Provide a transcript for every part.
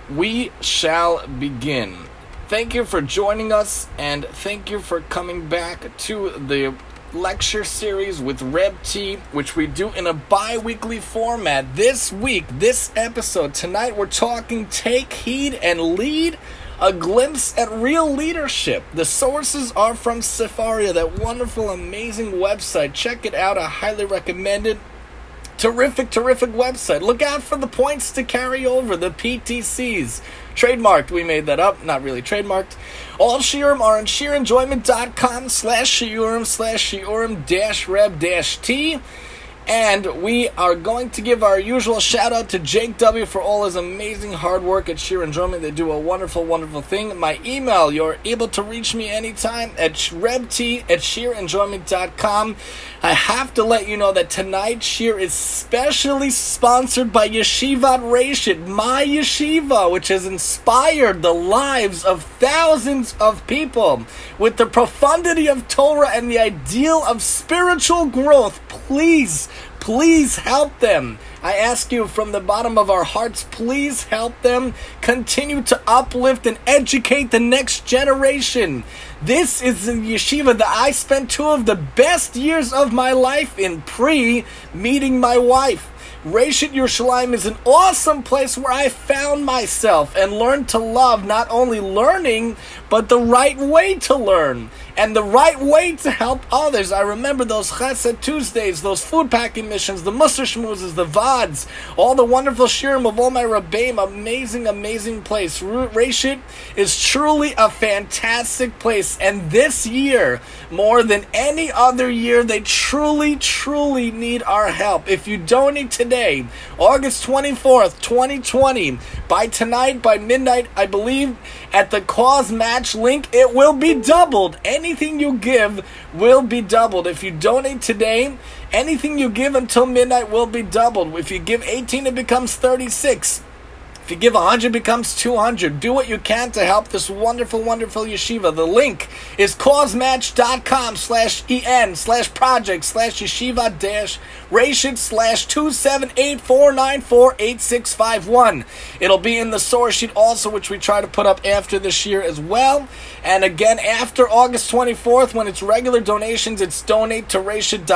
we shall begin. Thank you for joining us, and thank you for coming back to the lecture series with Reb T, which we do in a bi-weekly format. This week, this episode, tonight, we're talking Take Heed and Lead, a glimpse at real leadership. The sources are from Sefaria, that wonderful, amazing website. Check it out. I highly recommend it. Terrific website. Look out for the points to carry over, the PTCs. Trademarked, we made that up, not really trademarked. All Shiurim are on sheerenjoyment.com/shiurim/reb-t. And we are going to give our usual shout out to Jake W. for all his amazing hard work at Sheer Enjoyment. They do a wonderful thing. My email, you're able to reach me anytime at rebt@sheerenjoyment.com. I have to let you know that tonight's Sheer is specially sponsored by Yeshivat Reshit, my yeshiva, which has inspired the lives of thousands of people with the profundity of Torah and the ideal of spiritual growth. Please help them. I ask you from the bottom of our hearts, please help them continue to uplift and educate the next generation. This is a yeshiva that I spent 2 of the best years of my life in pre-meeting my wife. Reshit Yerushalayim is an awesome place where I found myself and learned to love not only learning, but the right way to learn and the right way to help others. I remember those Chesed Tuesdays, those food packing missions, the Musar Shmoozes, the Vads, all the wonderful shirim of all my Rabbeim. Amazing place. Reshit is truly a fantastic place, and this year, more than any other year, they truly need our help. If you donate today, August 24th, 2020, by tonight, by midnight, I believe, at the cause match link, it will be doubled. Anything you give will be doubled. If you donate today, anything you give until midnight will be doubled. If you give 18, it becomes 36. If you give 100, it becomes 200. Do what you can to help this wonderful yeshiva. The link is causematch.com/en/project/yeshiva-reshit/278-494-8651. It'll be in the source sheet also, which we try to put up after this year as well. And again, after August 24th, when it's regular donations, it's donate to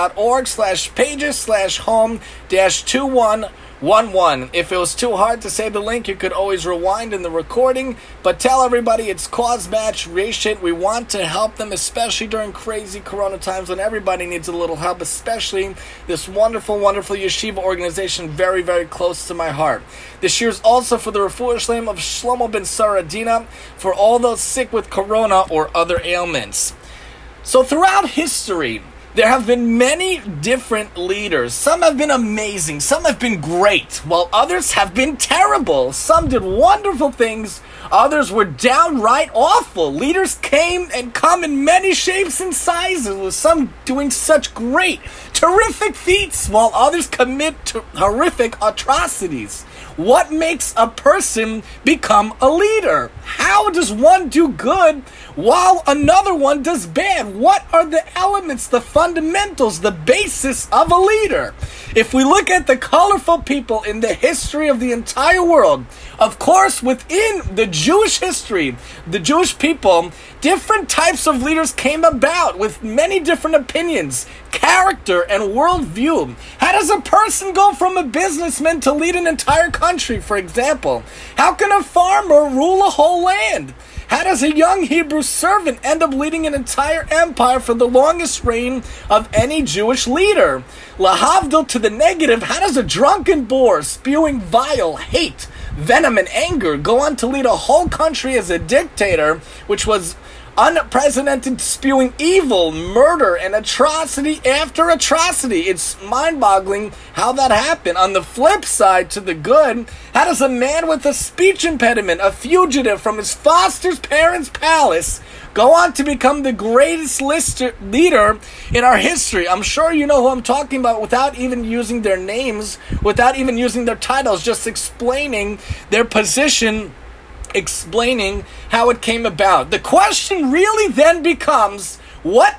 reshit.org/pages/home-2111. If it was too hard to say the link, you could always rewind in the recording, but tell everybody it's Cause Match Reshit. We want to help them, especially during crazy corona times when everybody needs a little help, especially this wonderful yeshiva organization, very close to my heart. This year is also for the Refuah Shleim of Shlomo ben Saradina, for all those sick with corona or other ailments. So throughout history, there have been many different leaders. Some have been amazing, some have been great, while others have been terrible. Some did wonderful things, others were downright awful. Leaders came and come in many shapes and sizes, with some doing such great, terrific feats, while others commit horrific atrocities. What makes a person become a leader? How does one do good while another one does bad? What are the elements, the fundamentals, the basis of a leader? If we look at the colorful people in the history of the entire world, of course, within the Jewish history, the Jewish people, different types of leaders came about with many different opinions, character, and worldview. How does a person go from a businessman to lead an entire country, for example? How can a farmer rule a whole land? How does a young Hebrew servant end up leading an entire empire for the longest reign of any Jewish leader? Lahavdil to the negative, how does a drunken boor spewing vile hate, venom, and anger go on to lead a whole country as a dictator, which was unprecedented, spewing evil, murder, and atrocity after atrocity? It's mind-boggling how that happened. On the flip side, to the good, how does a man with a speech impediment, a fugitive from his foster parents' palace, go on to become the greatest leader in our history? I'm sure you know who I'm talking about without even using their names, without even using their titles, just explaining their position, explaining how it came about. The question really then becomes, what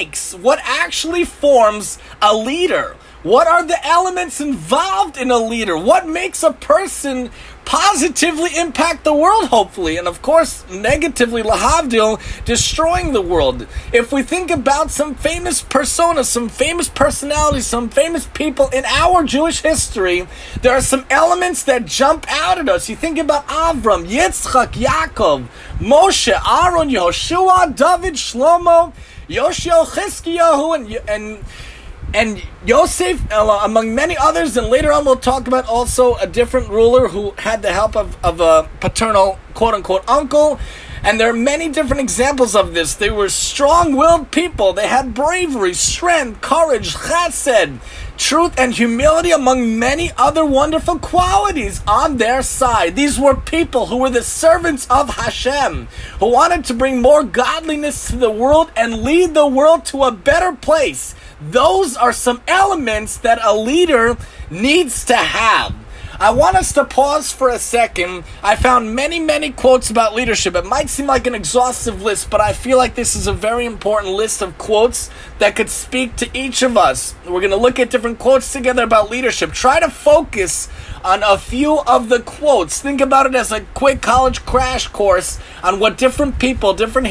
actually forms a leader? What are the elements involved in a leader? What makes a person positively impact the world, hopefully, and of course, negatively, lahavdil, destroying the world. If we think about some famous personas, some famous personalities, some famous people in our Jewish history, there are some elements that jump out at us. You think about Avram, Yitzchak, Yaakov, Moshe, Aaron, Yehoshua, David, Shlomo, Yoshio, Chizkiyahu, and Yosef, among many others, and later on we'll talk about also a different ruler who had the help of a paternal, quote-unquote, uncle. And there are many different examples of this. They were strong-willed people. They had bravery, strength, courage, chesed, truth, and humility, among many other wonderful qualities on their side. These were people who were the servants of Hashem, who wanted to bring more godliness to the world and lead the world to a better place. Those are some elements that a leader needs to have. I want us to pause for a second. I found many quotes about leadership. It might seem like an exhaustive list, but I feel like this is a very important list of quotes that could speak to each of us. We're going to look at different quotes together about leadership. Try to focus on a few of the quotes. Think about it as a quick college crash course on what different people, different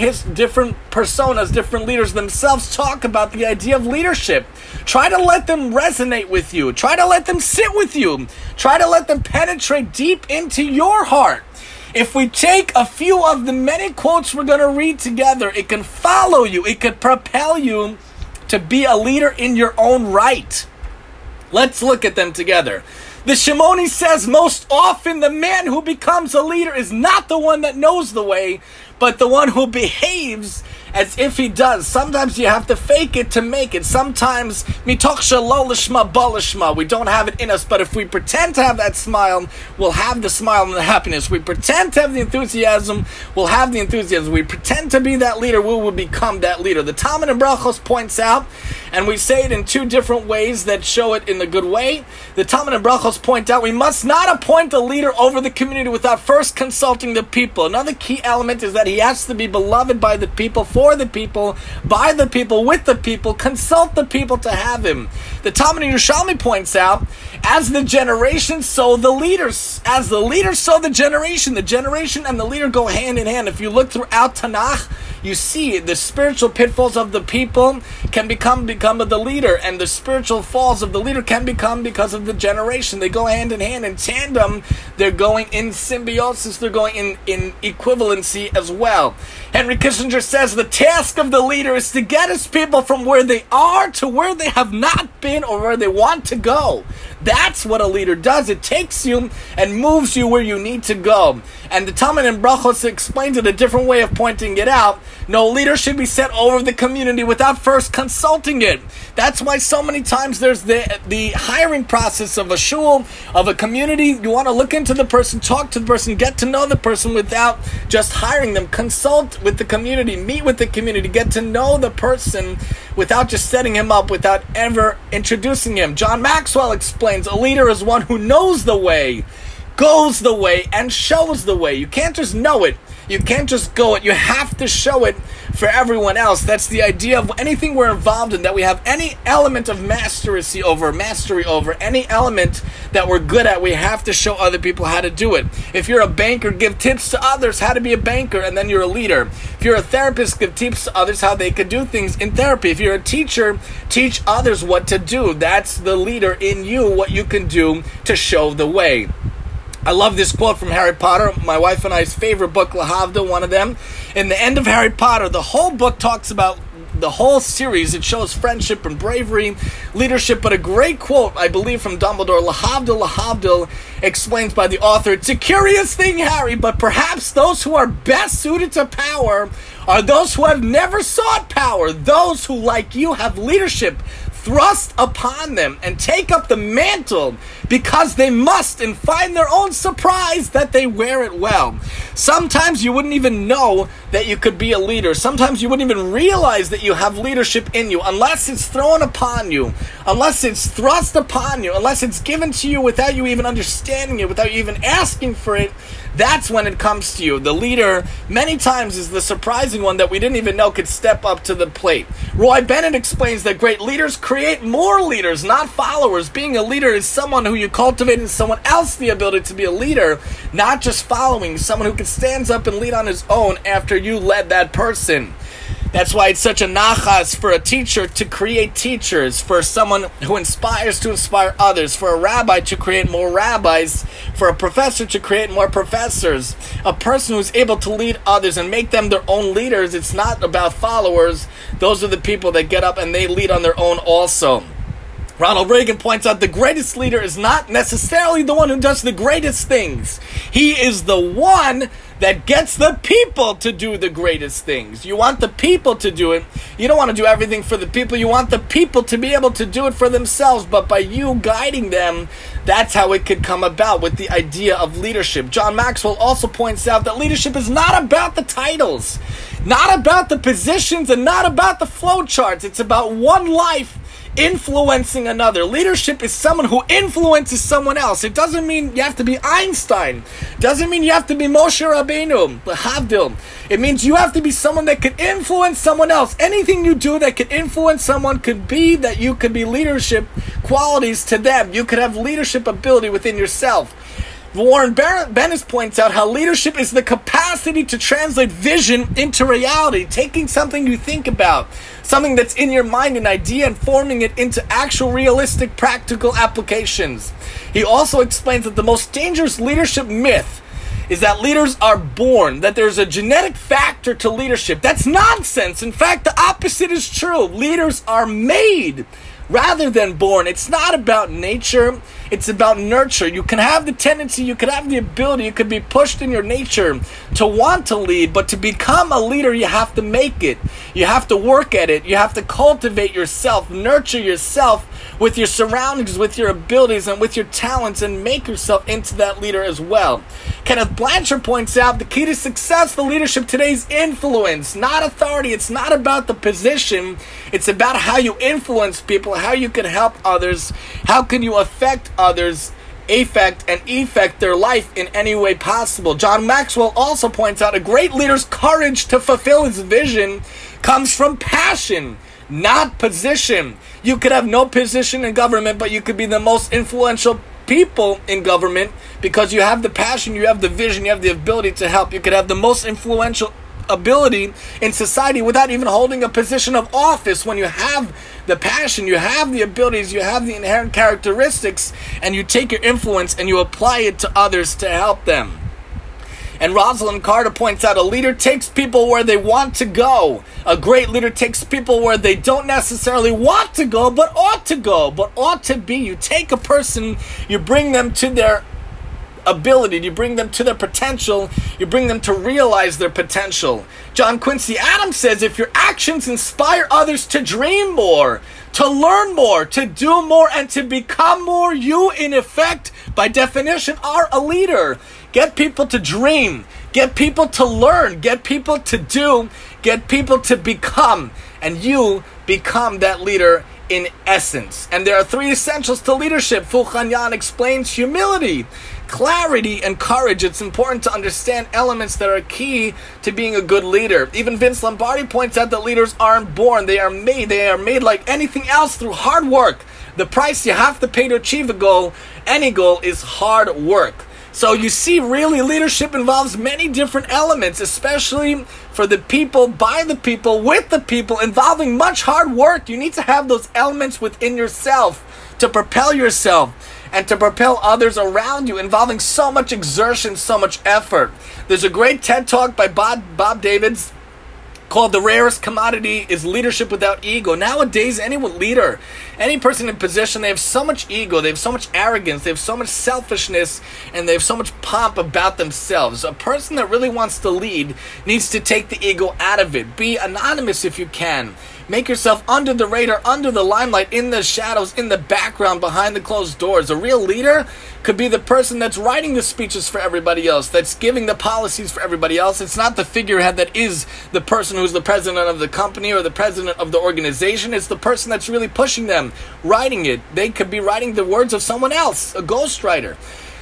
personas, different leaders themselves talk about the idea of leadership. Try to let them resonate with you. Try to let them sit with you. Try to let them penetrate deep into your heart. If we take a few of the many quotes we're going to read together, it can follow you. It could propel you to be a leader in your own right. Let's look at them together. The Shimoni says, most often the man who becomes a leader is not the one that knows the way, but the one who behaves as if he does. Sometimes you have to fake it to make it. Sometimes, mitoch shelo lishma ba lishma, we don't have it in us, but if we pretend to have that smile, we'll have the smile and the happiness. We pretend to have the enthusiasm, we'll have the enthusiasm. We pretend to be that leader, we will become that leader. The Talmud in Brachos points out, and we say it in two different ways that show it in the good way. The Talmud in Brachos point out, we must not appoint a leader over the community without first consulting the people. Another key element is that he has to be beloved by the people, for the people, by the people, with the people. Consult the people to have him. The Talmud in Yerushalmi points out, as the generation, so the leaders. As the leader, so the generation. The generation and the leader go hand in hand. If you look throughout Tanakh, you see the spiritual pitfalls of the people can become of the leader, and the spiritual falls of the leader can become because of the generation. They go hand in hand, in tandem. They're going in symbiosis. They're going in equivalency as well. Henry Kissinger says the task of the leader is to get his people from where they are to where they have not been or where they want to go. That's what a leader does. It takes you and moves you where you need to go. And the Talmud in Brachos explains it a different way of pointing it out. No leader should be set over the community without first consulting it. That's why so many times there's the hiring process of a shul, of a community. You want to look into the person, talk to the person, get to know the person without just hiring them. Consult with the community, meet with the community, get to know the person without just setting him up, without ever introducing him. John Maxwell explains, a leader is one who knows the way, goes the way, and shows the way. You can't just know it. You can't just go it. You have to show it for everyone else. That's the idea of anything we're involved in, that we have any element of mastery over, any element that we're good at, we have to show other people how to do it. If you're a banker, give tips to others how to be a banker, and then you're a leader. If you're a therapist, give tips to others how they could do things in therapy. If you're a teacher, teach others what to do. That's the leader in you, what you can do to show the way. I love this quote from Harry Potter, my wife and I's favorite book, Lahavda, one of them. In the end of Harry Potter, the whole book talks about the whole series. It shows friendship and bravery, leadership, but a great quote, I believe, from Dumbledore, Lahavdil, explains by the author, it's a curious thing, Harry, but perhaps those who are best suited to power are those who have never sought power, those who, like you, have leadership thrust upon them and take up the mantle because they must, and find their own surprise that they wear it well. Sometimes you wouldn't even know that you could be a leader. Sometimes you wouldn't even realize that you have leadership in you unless it's thrown upon you, unless it's thrust upon you, unless it's given to you without you even understanding it, without you even asking for it. That's when it comes to you. The leader, many times, is the surprising one that we didn't even know could step up to the plate. Roy Bennett explains that great leaders create more leaders, not followers. Being a leader is someone who you cultivate in someone else the ability to be a leader, not just following. Someone who can stand up and lead on his own after you led that person. That's why it's such a nachas for a teacher to create teachers, for someone who inspires to inspire others, for a rabbi to create more rabbis, for a professor to create more professors, a person who's able to lead others and make them their own leaders. It's not about followers. Those are the people that get up and they lead on their own also. Ronald Reagan points out the greatest leader is not necessarily the one who does the greatest things. He is the one that gets the people to do the greatest things. You want the people to do it. You don't want to do everything for the people. You want the people to be able to do it for themselves. But by you guiding them, that's how it could come about with the idea of leadership. John Maxwell also points out that leadership is not about the titles, not about the positions, and not about the flowcharts. It's about one life influencing another. Leadership is someone who influences someone else. It doesn't mean you have to be Einstein. It doesn't mean you have to be Moshe Rabbeinu, Havdil. It means you have to be someone that could influence someone else. Anything you do that could influence someone could be that you could be leadership qualities to them. You could have leadership ability within yourself. Warren Bennis points out how leadership is the capacity to translate vision into reality, taking something you think about, something that's in your mind, an idea, and forming it into actual realistic practical applications. He also explains that the most dangerous leadership myth is that leaders are born, that there's a genetic factor to leadership. That's nonsense. In fact, the opposite is true. Leaders are made rather than born. It's not about nature, it's about nurture. You can have the tendency, you can have the ability, you could be pushed in your nature to want to lead, but to become a leader, you have to make it. You have to work at it. You have to cultivate yourself, nurture yourself with your surroundings, with your abilities, and with your talents, and make yourself into that leader as well. Kenneth Blanchard points out the key to successful leadership today is influence, not authority. It's not about the position. It's about how you influence people, how you can help others, how can you affect others, affect and effect their life in any way possible. John Maxwell also points out a great leader's courage to fulfill his vision comes from passion, not position. You could have no position in government, but you could be the most influential people in government because you have the passion, you have the vision, you have the ability to help. You could have the most influential ability in society without even holding a position of office. When you have the passion, you have the abilities, you have the inherent characteristics, and you take your influence and you apply it to others to help them. And Rosalind Carter points out a leader takes people where they want to go. A great leader takes people where they don't necessarily want to go, but ought to be. You take a person, you bring them to their ability, you bring them to their potential, you bring them to realize their potential. John Quincy Adams says, if your actions inspire others to dream more, to learn more, to do more, and to become more, you, in effect, by definition, are a leader. Get people to dream, get people to learn, get people to do, get people to become, and you become that leader in essence. And there are three essentials to leadership. Fulchan explains humility, clarity, and courage. It's important to understand elements that are key to being a good leader. Even Vince Lombardi points out that leaders aren't born, they are made. They are made like anything else through hard work. The price you have to pay to achieve a goal, any goal, is hard work. So you see, really, leadership involves many different elements, especially for the people, by the people, with the people, involving much hard work. You need to have those elements within yourself to propel yourself and to propel others around you, involving so much exertion, so much effort. There's a great TED Talk by Bob Davids called The Rarest Commodity is Leadership Without Ego. Nowadays, any leader, any person in position, they have so much ego, they have so much arrogance, they have so much selfishness, and they have so much pomp about themselves. A person that really wants to lead needs to take the ego out of it. Be anonymous if you can. Make yourself under the radar, under the limelight, in the shadows, in the background, behind the closed doors. A real leader could be the person that's writing the speeches for everybody else, that's giving the policies for everybody else. It's not the figurehead that is the person who's the president of the company or the president of the organization. It's the person that's really pushing them, writing it. They could be writing the words of someone else, a ghostwriter.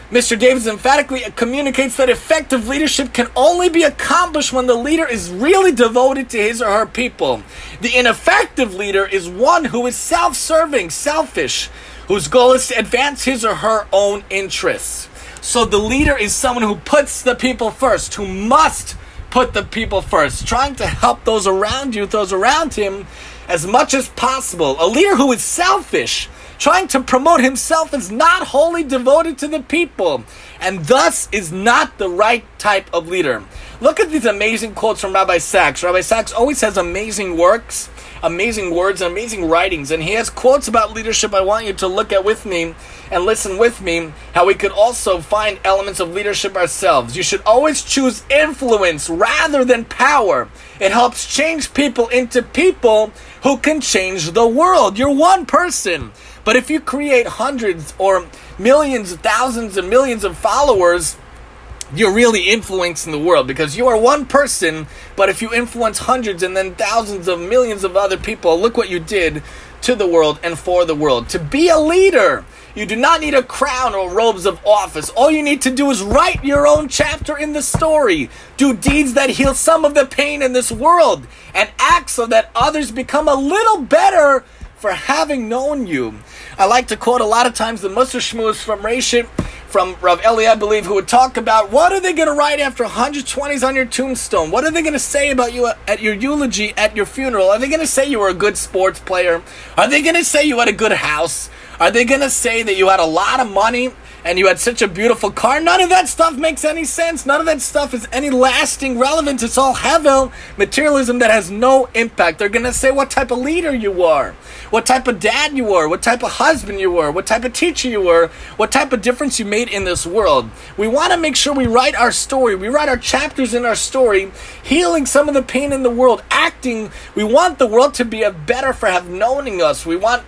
Mr. Davis emphatically communicates that effective leadership can only be accomplished when the leader is really devoted to his or her people. The ineffective leader is one who is self-serving, selfish, whose goal is to advance his or her own interests. So the leader is someone who puts the people first, who must put the people first, trying to help those around you, those around him, as much as possible. A leader who is selfish, trying to promote himself, is not wholly devoted to the people, and thus is not the right type of leader. Look at these amazing quotes from Rabbi Sacks. Rabbi Sacks always has amazing works, amazing words, and amazing writings, and he has quotes about leadership I want you to look at with me and listen with me, how we could also find elements of leadership ourselves. You should always choose influence rather than power. It helps change people into people who can change the world. You're one person. But if you create hundreds or millions, thousands and millions of followers, you're really influencing the world, because you are one person. But if you influence hundreds and then thousands of millions of other people, look what you did to the world and for the world. To be a leader, you do not need a crown or robes of office. All you need to do is write your own chapter in the story. Do deeds that heal some of the pain in this world, and act so that others become a little better for having known you. I like to quote a lot of times the Musar Shmuz from Reshit, from Rav Eli, I believe, who would talk about what are they going to write after 120s on your tombstone? What are they going to say about you at your eulogy, at your funeral? Are they going to say you were a good sports player? Are they going to say you had a good house? Are they going to say that you had a lot of money and you had such a beautiful car? None of that stuff makes any sense. None of that stuff is any lasting relevance. It's all hevel, materialism that has no impact. They're going to say what type of leader you are, what type of dad you were, what type of husband you were, what type of teacher you were, what type of difference you made in this world. We want to make sure we write our story. We write our chapters in our story, healing some of the pain in the world, acting. We want the world to be better for have knowing us. We want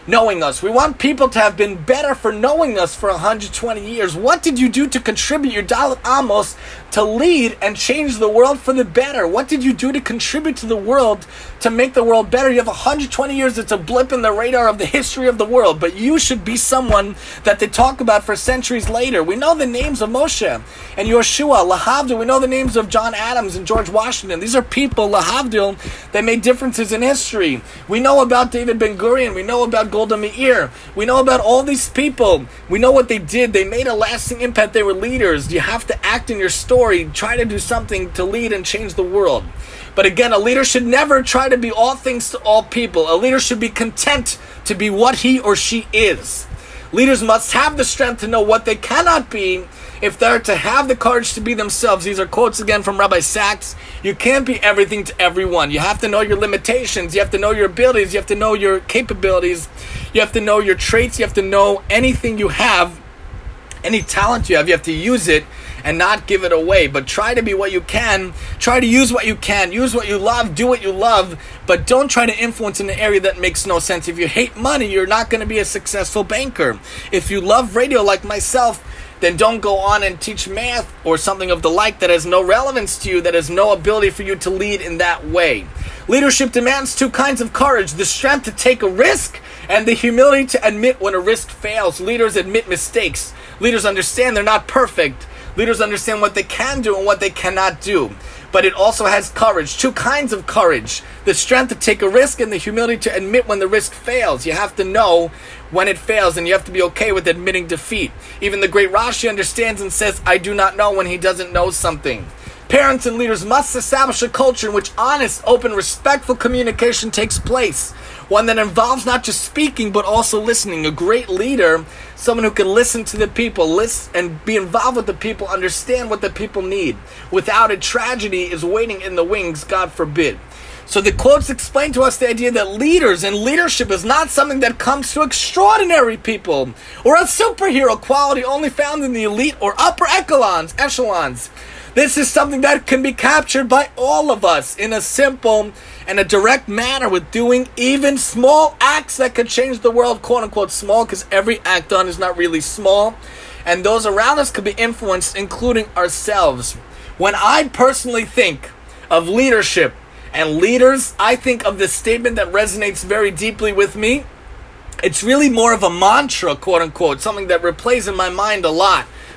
people to have been better for knowing us for 120 years. What did you do to contribute your Dalet Amos to lead and change the world for the better? What did you do to contribute to the world to make the world better? You have 120 years. It's a blip in the radar of the history of the world, but you should be someone that they talk about for centuries later. We know the names of Moshe and Yoshua, Lahavdil. We know the names of John Adams and George Washington. These are people, Lahavdil, that made differences in history. We know about David Ben-Gurion. We know about Golda Meir. We know about all these people. We know what they did. They made a lasting impact. They were leaders. You have to act in your story. Try to do something to lead and change the world. But again, a leader should never try to be all things to all people. A leader should be content to be what he or she is. Leaders must have the strength to know what they cannot be if they're to have the courage to be themselves. These are quotes again from Rabbi Sacks. You can't be everything to everyone. You have to know your limitations. You have to know your abilities. You have to know your capabilities. You have to know your traits. You have to know anything you have, any talent you have. You have to use it and not give it away. But try to be what you can. Try to use what you can. Use what you love. Do what you love. But don't try to influence in an area that makes no sense. If you hate money, you're not going to be a successful banker. If you love radio like myself, then don't go on and teach math or something of the like that has no relevance to you, that has no ability for you to lead in that way. Leadership demands two kinds of courage: the strength to take a risk and the humility to admit when a risk fails. Leaders admit mistakes. Leaders understand they're not perfect. Leaders understand what they can do and what they cannot do. But it also has courage, two kinds of courage: the strength to take a risk and the humility to admit when the risk fails. You have to know when it fails, and you have to be okay with admitting defeat. Even the great Rashi understands and says, I do not know, when he doesn't know something. Parents and leaders must establish a culture in which honest, open, respectful communication takes place. One that involves not just speaking, but also listening. A great leader, someone who can listen to the people, listen and be involved with the people, understand what the people need. Without it, tragedy is waiting in the wings, God forbid. So the quotes explain to us the idea that leaders and leadership is not something that comes to extraordinary people or a superhero quality only found in the elite or upper echelons. This is something that can be captured by all of us in a simple and a direct manner, with doing even small acts that could change the world, quote unquote small, because every act done is not really small. And those around us could be influenced, including ourselves. When I personally think of leadership and leaders, I think of this statement that resonates very deeply with me. It's really more of a mantra, quote unquote, something that replays in my mind a lot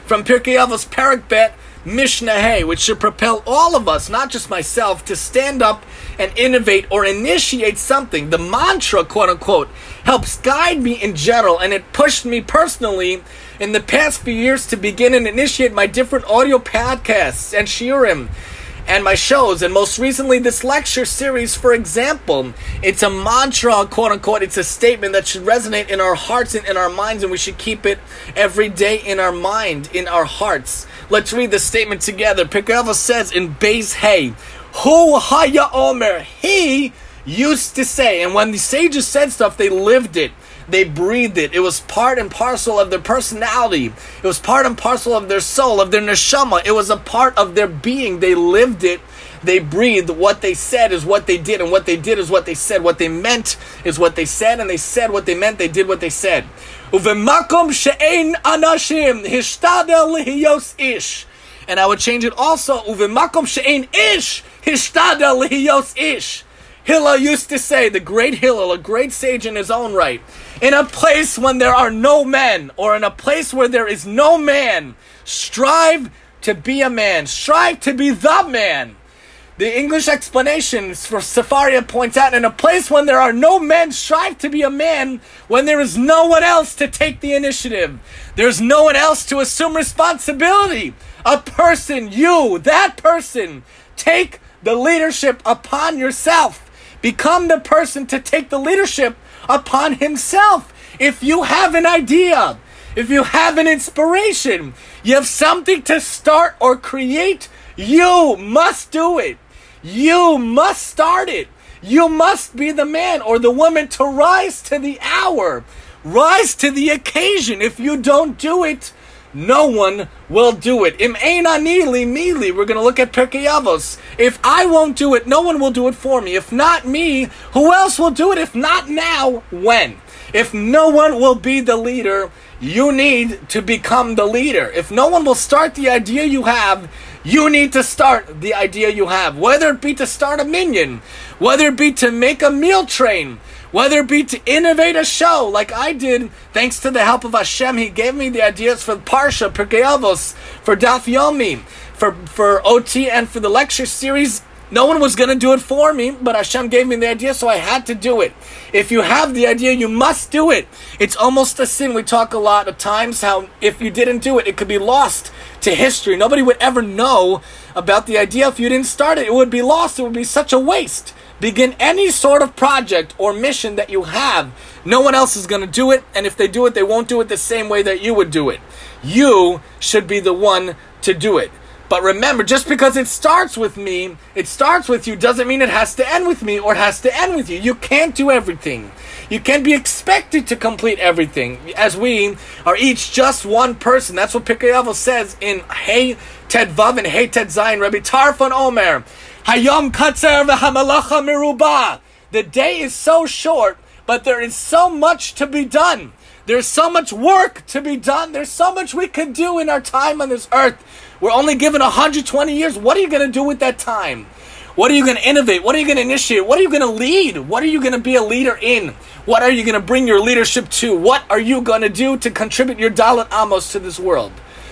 from Pirkei Avos Perek Bet Mishnah Hey, which should propel all of us, not just myself, to stand up and innovate or initiate something. The mantra, quote unquote, helps guide me in general, and it pushed me personally in the past few years to begin and initiate my different audio podcasts and shiurim and my shows, and most recently this lecture series, for example. It's a mantra, quote unquote. It's a statement that should resonate in our hearts and in our minds, and we should keep it every day in our mind, in our hearts. Let's read the statement together. Pirkei Avos says in Beis Hey, Hu haya omer, he used to say. And when the sages said stuff, they lived it. They breathed it. It was part and parcel of their personality. It was part and parcel of their soul, of their neshama. It was a part of their being. They lived it. They breathed. What they said is what they did, and what they did is what they said. What they meant is what they said, and they said what they meant. They did what they said. Uvemakom she'ein anashim hishtadel lihiyos ish. And I would change it also. Uvemakom she'ein ish hishtadel lihiyos ish. Hillel used to say, the great Hillel, a great sage in his own right, in a place when there are no men, or in a place where there is no man, strive to be a man. Strive to be the man. The English explanation for Sefaria points out, in a place when there are no men, strive to be a man, when there is no one else to take the initiative. There's no one else to assume responsibility. A person, you, that person, take the leadership upon yourself. Become the person to take the leadership upon himself. If you have an idea, if you have an inspiration, you have something to start or create, you must do it. You must start it. You must be the man or the woman to rise to the hour, rise to the occasion. If you don't do it, no one will do it. Im ein ani li mili. We're going to look at Pirkei Avos. If I won't do it, no one will do it for me. If not me, who else will do it? If not now, when? If no one will be the leader, you need to become the leader. If no one will start the idea you have, you need to start the idea you have. Whether it be to start a minyan, whether it be to make a meal train, whether it be to innovate a show like I did, thanks to the help of Hashem. He gave me the ideas for Parsha, Pirkei Avos, for Daf Yomi, for OT, and for the lecture series. No one was going to do it for me, but Hashem gave me the idea, so I had to do it. If you have the idea, you must do it. It's almost a sin. We talk a lot of times how if you didn't do it, it could be lost to history. Nobody would ever know about the idea if you didn't start it. It would be lost. It would be such a waste. Begin any sort of project or mission that you have. No one else is going to do it, and if they do it, they won't do it the same way that you would do it. You should be the one to do it. But remember, just because it starts with me, it starts with you, doesn't mean it has to end with me or it has to end with you. You can't do everything. You can't be expected to complete everything, as we are each just one person. That's what Pirkei Avos says in Hey Ted Vav and Hey Ted Zayin. Rabbi Tarfon Omer, Hayom Katzer v'hamalacha merubah. The day is so short, but there is so much to be done. There's so much work to be done. There's so much we can do in our time on this earth. We're only given 120 years. What are you going to do with that time? What are you going to innovate? What are you going to initiate? What are you going to lead? What are you going to be a leader in? What are you going to bring your leadership to? What are you going to do to contribute your Dalet Amos to this world?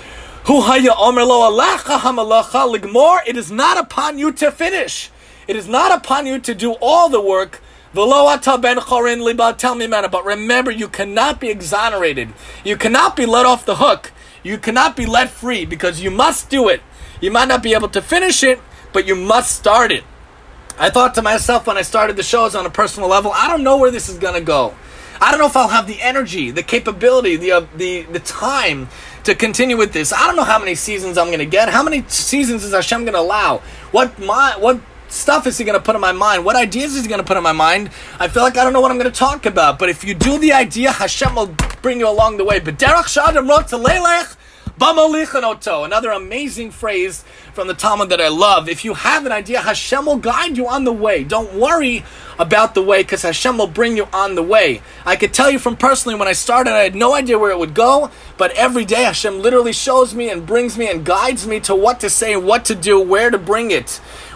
It is not upon you to finish. It is not upon you to do all the work. But remember, you cannot be exonerated. You cannot be let off the hook. You cannot be let free, because you must do it. You might not be able to finish it, but you must start it. I thought to myself when I started the shows on a personal level, I don't know where this is going to go. I don't know if I'll have the energy, the capability, the time to continue with this. I don't know how many seasons I'm going to get. How many seasons is Hashem going to allow? What stuff is he going to put in my mind? What ideas is he going to put in my mind? I feel like I don't know what I'm going to talk about. But if you do the idea, Hashem will bring you along the way. Another amazing phrase from the Talmud that I love. If you have an idea, Hashem will guide you on the way. Don't worry about the way, because Hashem will bring you on the way. I could tell you from personally, when I started, I had no idea where it would go, but every day Hashem literally shows me and brings me and guides me to what to say, what to do, where to bring it.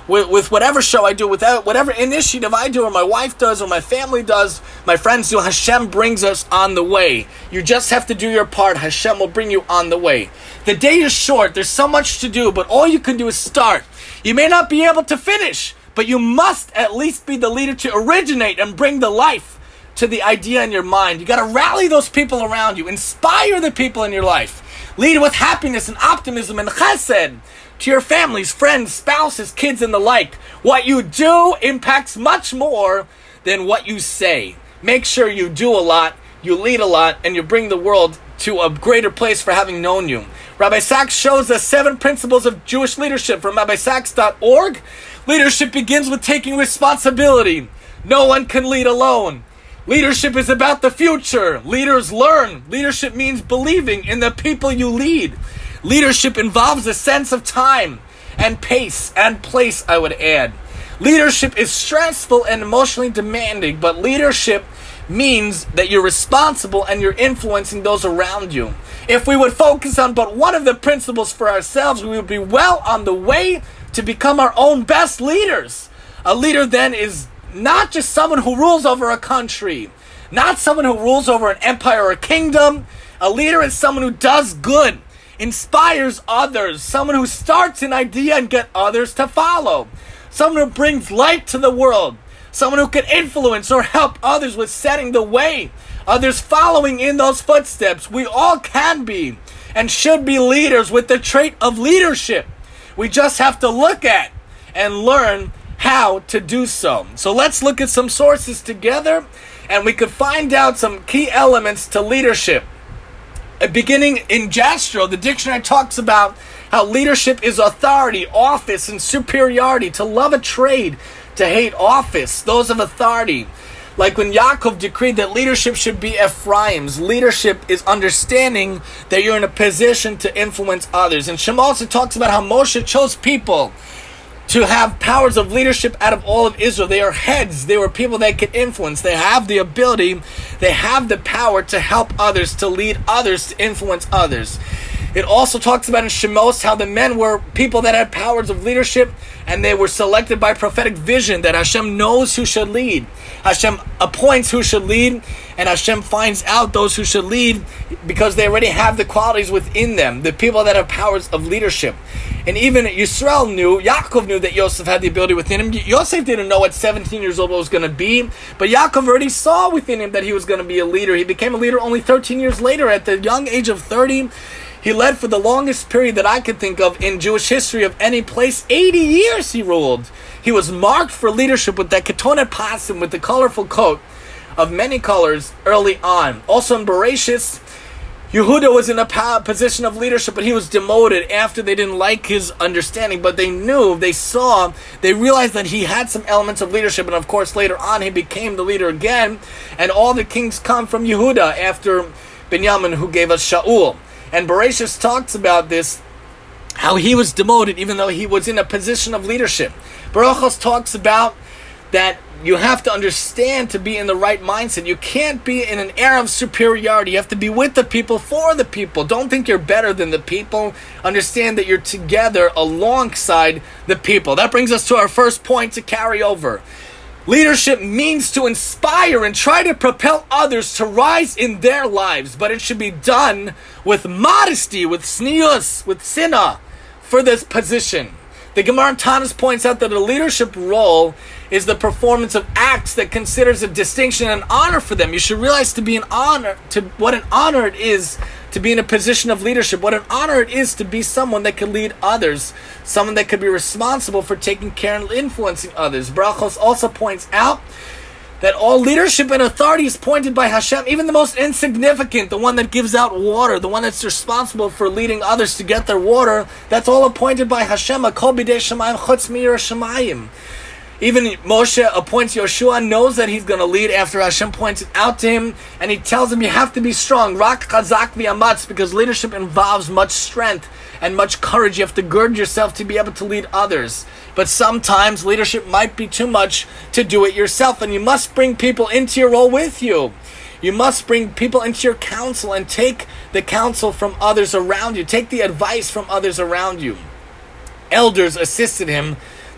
with whatever show I do, without whatever initiative I do, or my wife does, or my family does, my friends do, Hashem brings us on the way. You just have to do your part. Hashem will bring you on the way. The day is short. There's so much to do, but all you can do is start. You may not be able to finish, but you must at least be the leader to originate and bring the life to the idea in your mind. You got to rally those people around you. Inspire the people in your life. Lead with happiness and optimism and chesed to your families, friends, spouses, kids, and the like. What you do impacts much more than what you say. Make sure you do a lot, you lead a lot, and you bring the world to a greater place for having known you. Rabbi Sacks shows us 7 principles of Jewish leadership from RabbiSacks.org. Leadership begins with taking responsibility. No one can lead alone. Leadership is about the future. Leaders learn. Leadership means believing in the people you lead. Leadership involves a sense of time and pace and place, I would add. Leadership is stressful and emotionally demanding, but leadership means that you're responsible and you're influencing those around you. If we would focus on but one of the principles for ourselves, we would be well on the way to become our own best leaders. A leader then is not just someone who rules over a country, not someone who rules over an empire or a kingdom. A leader is someone who does good, inspires others, someone who starts an idea and get others to follow, someone who brings light to the world, someone who can influence or help others with setting the way, others following in those footsteps. We all can be and should be leaders with the trait of leadership. We just have to look at and learn how to do so. So let's look at some sources together, and we could find out some key elements to leadership. Beginning in Jastrow, the dictionary talks about how leadership is authority, office, and superiority. To love a trade, to hate office, those of authority. Like when Yaakov decreed that leadership should be Ephraim's. Leadership is understanding that you're in a position to influence others. And Shem also talks about how Moshe chose people to have powers of leadership out of all of Israel. They are heads. They were people that could influence. They have the ability, they have the power to help others, to lead others, to influence others. It also talks about in Shemos how the men were people that had powers of leadership, and they were selected by prophetic vision, that Hashem knows who should lead. Hashem appoints who should lead, and Hashem finds out those who should lead because they already have the qualities within them, the people that have powers of leadership. And even Yisrael knew, Yaakov knew that Yosef had the ability within him. Yosef didn't know at 17 years old what was going to be, but Yaakov already saw within him that he was going to be a leader. He became a leader only 13 years later. At the young age of 30, he led for the longest period that I could think of in Jewish history of any place. 80 years he ruled. He was marked for leadership with that ketonet pasim, with the colorful coat of many colors early on. Also in Bereshis, Yehuda was in a position of leadership, but he was demoted after they didn't like his understanding. But they knew, they saw, they realized that he had some elements of leadership. And of course, later on, he became the leader again. And all the kings come from Yehuda after Binyamin, who gave us Shaul. And Bereshis talks about this, how he was demoted even though he was in a position of leadership. Barachos talks about that you have to understand to be in the right mindset. You can't be in an era of superiority. You have to be with the people, for the people. Don't think you're better than the people. Understand that you're together alongside the people. That brings us to our first point to carry over. Leadership means to inspire and try to propel others to rise in their lives, but it should be done with modesty, with snius, with sinah for this position. The Gemara in Tanis points out that a leadership role is the performance of acts that considers a distinction and honor for them. You should realize to be an honor, to what an honor it is to be in a position of leadership, what an honor it is to be someone that can lead others, someone that could be responsible for taking care and influencing others. Brachos also points out that all leadership and authority is pointed by Hashem, even the most insignificant, the one that gives out water, the one that's responsible for leading others to get their water, that's all appointed by Hashem. Kol bidei shamayim chutz mi'yireh shamayim. Even Moshe appoints Yoshua, knows that he's going to lead after Hashem points it out to him, and he tells him you have to be strong, rak chazak v'amatz, because leadership involves much strength and much courage. You have to gird yourself to be able to lead others. But sometimes leadership might be too much to do it yourself, and you must bring people into your role with you. You must bring people into your counsel and take the counsel from others around you. Take the advice from others around you. Elders assisted him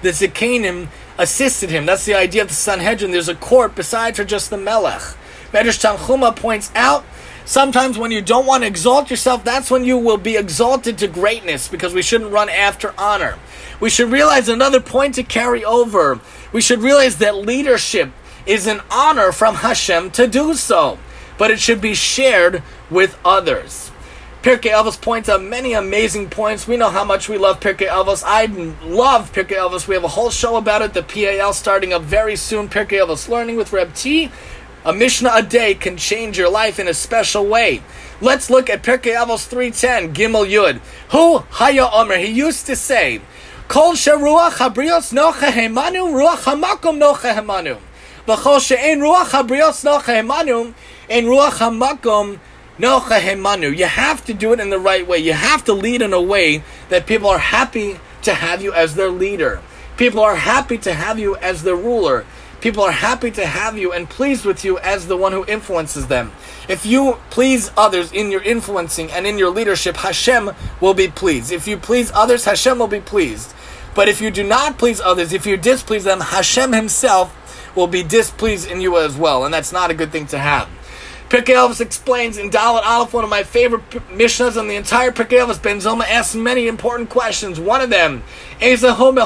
the Zikanim assisted him. That's the idea of the Sanhedrin. There's a court besides for just the Melech. Medrash Tanchuma points out, sometimes when you don't want to exalt yourself, that's when you will be exalted to greatness, because we shouldn't run after honor. We should realize another point to carry over. We should realize that leadership is an honor from Hashem to do so, but it should be shared with others. Pirkei Avos points out many amazing points. We know how much we love Pirkei Avos. I love Pirkei Avos. We have a whole show about it, the PAL, starting up very soon. Pirkei Avos Learning with Reb T. A Mishnah a day can change your life in a special way. Let's look at Pirkei Avos 3:10, Gimel Yud. Hu Haya Omer, he used to say, Kol sheruach habrios nocha hemanu, ruach hamakom nocha hemanu. V'chol she'en ruach habrios nocha hemanu, en ruach hamakom nocha hemanu. You have to do it in the right way. You have to lead in a way that people are happy to have you as their leader. People are happy to have you as their ruler. People are happy to have you and pleased with you as the one who influences them. If you please others in your influencing and in your leadership, Hashem will be pleased. If you please others, Hashem will be pleased. But if you do not please others, if you displease them, Hashem himself will be displeased in you as well. And that's not a good thing to have. Pirkei Avos explains in Dalet Aleph, one of my favorite Mishnahs on the entire Pirkei Avos. Ben Zoma asks many important questions. One of them, who is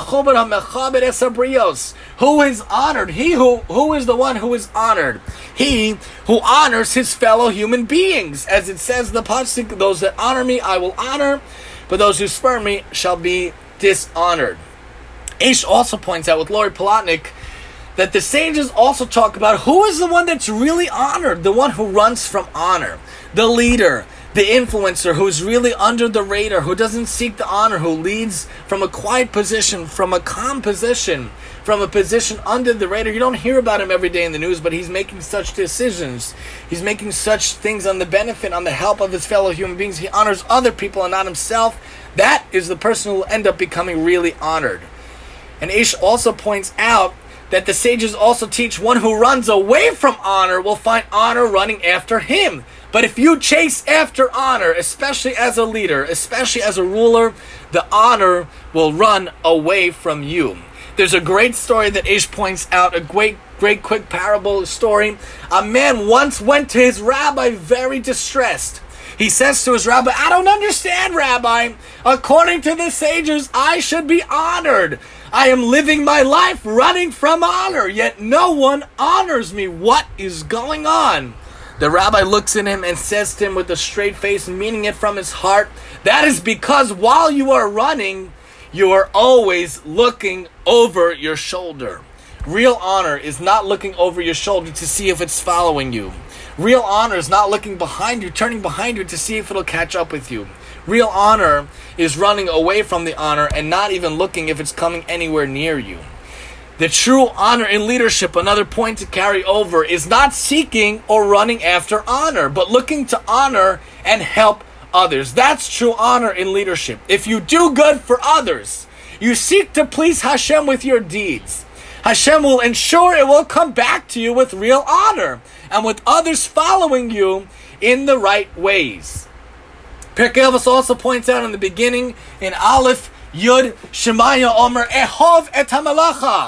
honored? He who is the one who is honored? He who honors his fellow human beings. As it says in the pasuk, those that honor me I will honor, but those who spurn me shall be dishonored. Aish also points out with Lori Plotnick that the sages also talk about who is the one that's really honored, the one who runs from honor, the leader, the influencer who's really under the radar, who doesn't seek the honor, who leads from a quiet position, from a calm position, from a position under the radar. You don't hear about him every day in the news, but he's making such decisions. He's making such things on the benefit, on the help of his fellow human beings. He honors other people and not himself. That is the person who will end up becoming really honored. And Ish also points out that the sages also teach one who runs away from honor will find honor running after him. But if you chase after honor, especially as a leader, especially as a ruler, the honor will run away from you. There's a great story that Ish points out, a great quick parable story. A man once went to his rabbi very distressed. He says to his rabbi, I don't understand, Rabbi. According to the sages, I should be honored. I am living my life running from honor, yet no one honors me. What is going on? The rabbi looks at him and says to him with a straight face, meaning it from his heart, that is because while you are running, you are always looking over your shoulder. Real honor is not looking over your shoulder to see if it's following you. Real honor is not looking behind you, turning behind you to see if it'll catch up with you. Real honor is running away from the honor and not even looking if it's coming anywhere near you. The true honor in leadership, another point to carry over, is not seeking or running after honor, but looking to honor and help others. That's true honor in leadership. If you do good for others, you seek to please Hashem with your deeds, Hashem will ensure it will come back to you with real honor and with others following you in the right ways. Pirkei Avos also points out in the beginning in Aleph Yud Shemaya Omer Ehov et hamalacha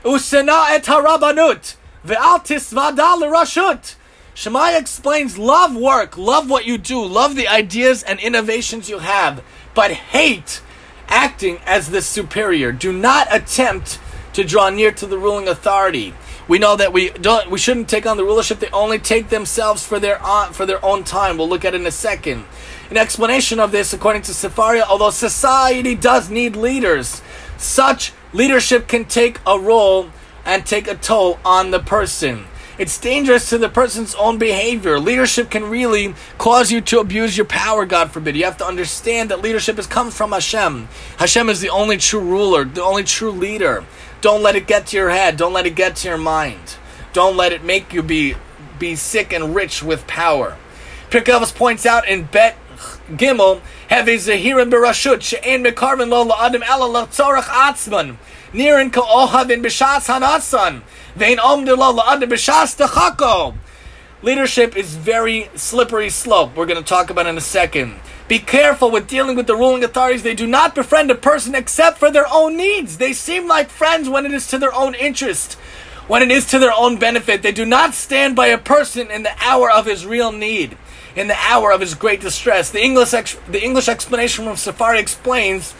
usena et harabanut ve'al tisvada l'rashut. Shemaya explains, love work, love what you do, love the ideas and innovations you have, but hate acting as the superior. Do not attempt to draw near to the ruling authority. We know that we shouldn't take on the rulership. They only take themselves for their own time. We'll look at it in a second. An explanation of this, according to Sefaria, although society does need leaders, such leadership can take a role and take a toll on the person. It's dangerous to the person's own behavior. Leadership can really cause you to abuse your power, God forbid. You have to understand that leadership comes from Hashem. Hashem is the only true ruler, the only true leader. Don't let it get to your head. Don't let it get to your mind. Don't let it make you be sick and rich with power. Pirkei Avos points out in Bet Gimel, Heve Zehirim Berashut, She'en Mekarven Lo La'adam Ela L'Tzorach Atzman, Nirin Ka'ohavin B'Shas Hanasan, Vein Omdu Lo La'adam B'Shas Techako. Leadership is very slippery slope. We're going to talk about it in a second. Be careful with dealing with the ruling authorities. They do not befriend a person except for their own needs. They seem like friends when it is to their own interest, when it is to their own benefit. They do not stand by a person in the hour of his real need, in the hour of his great distress. The English explanation from Safari explains,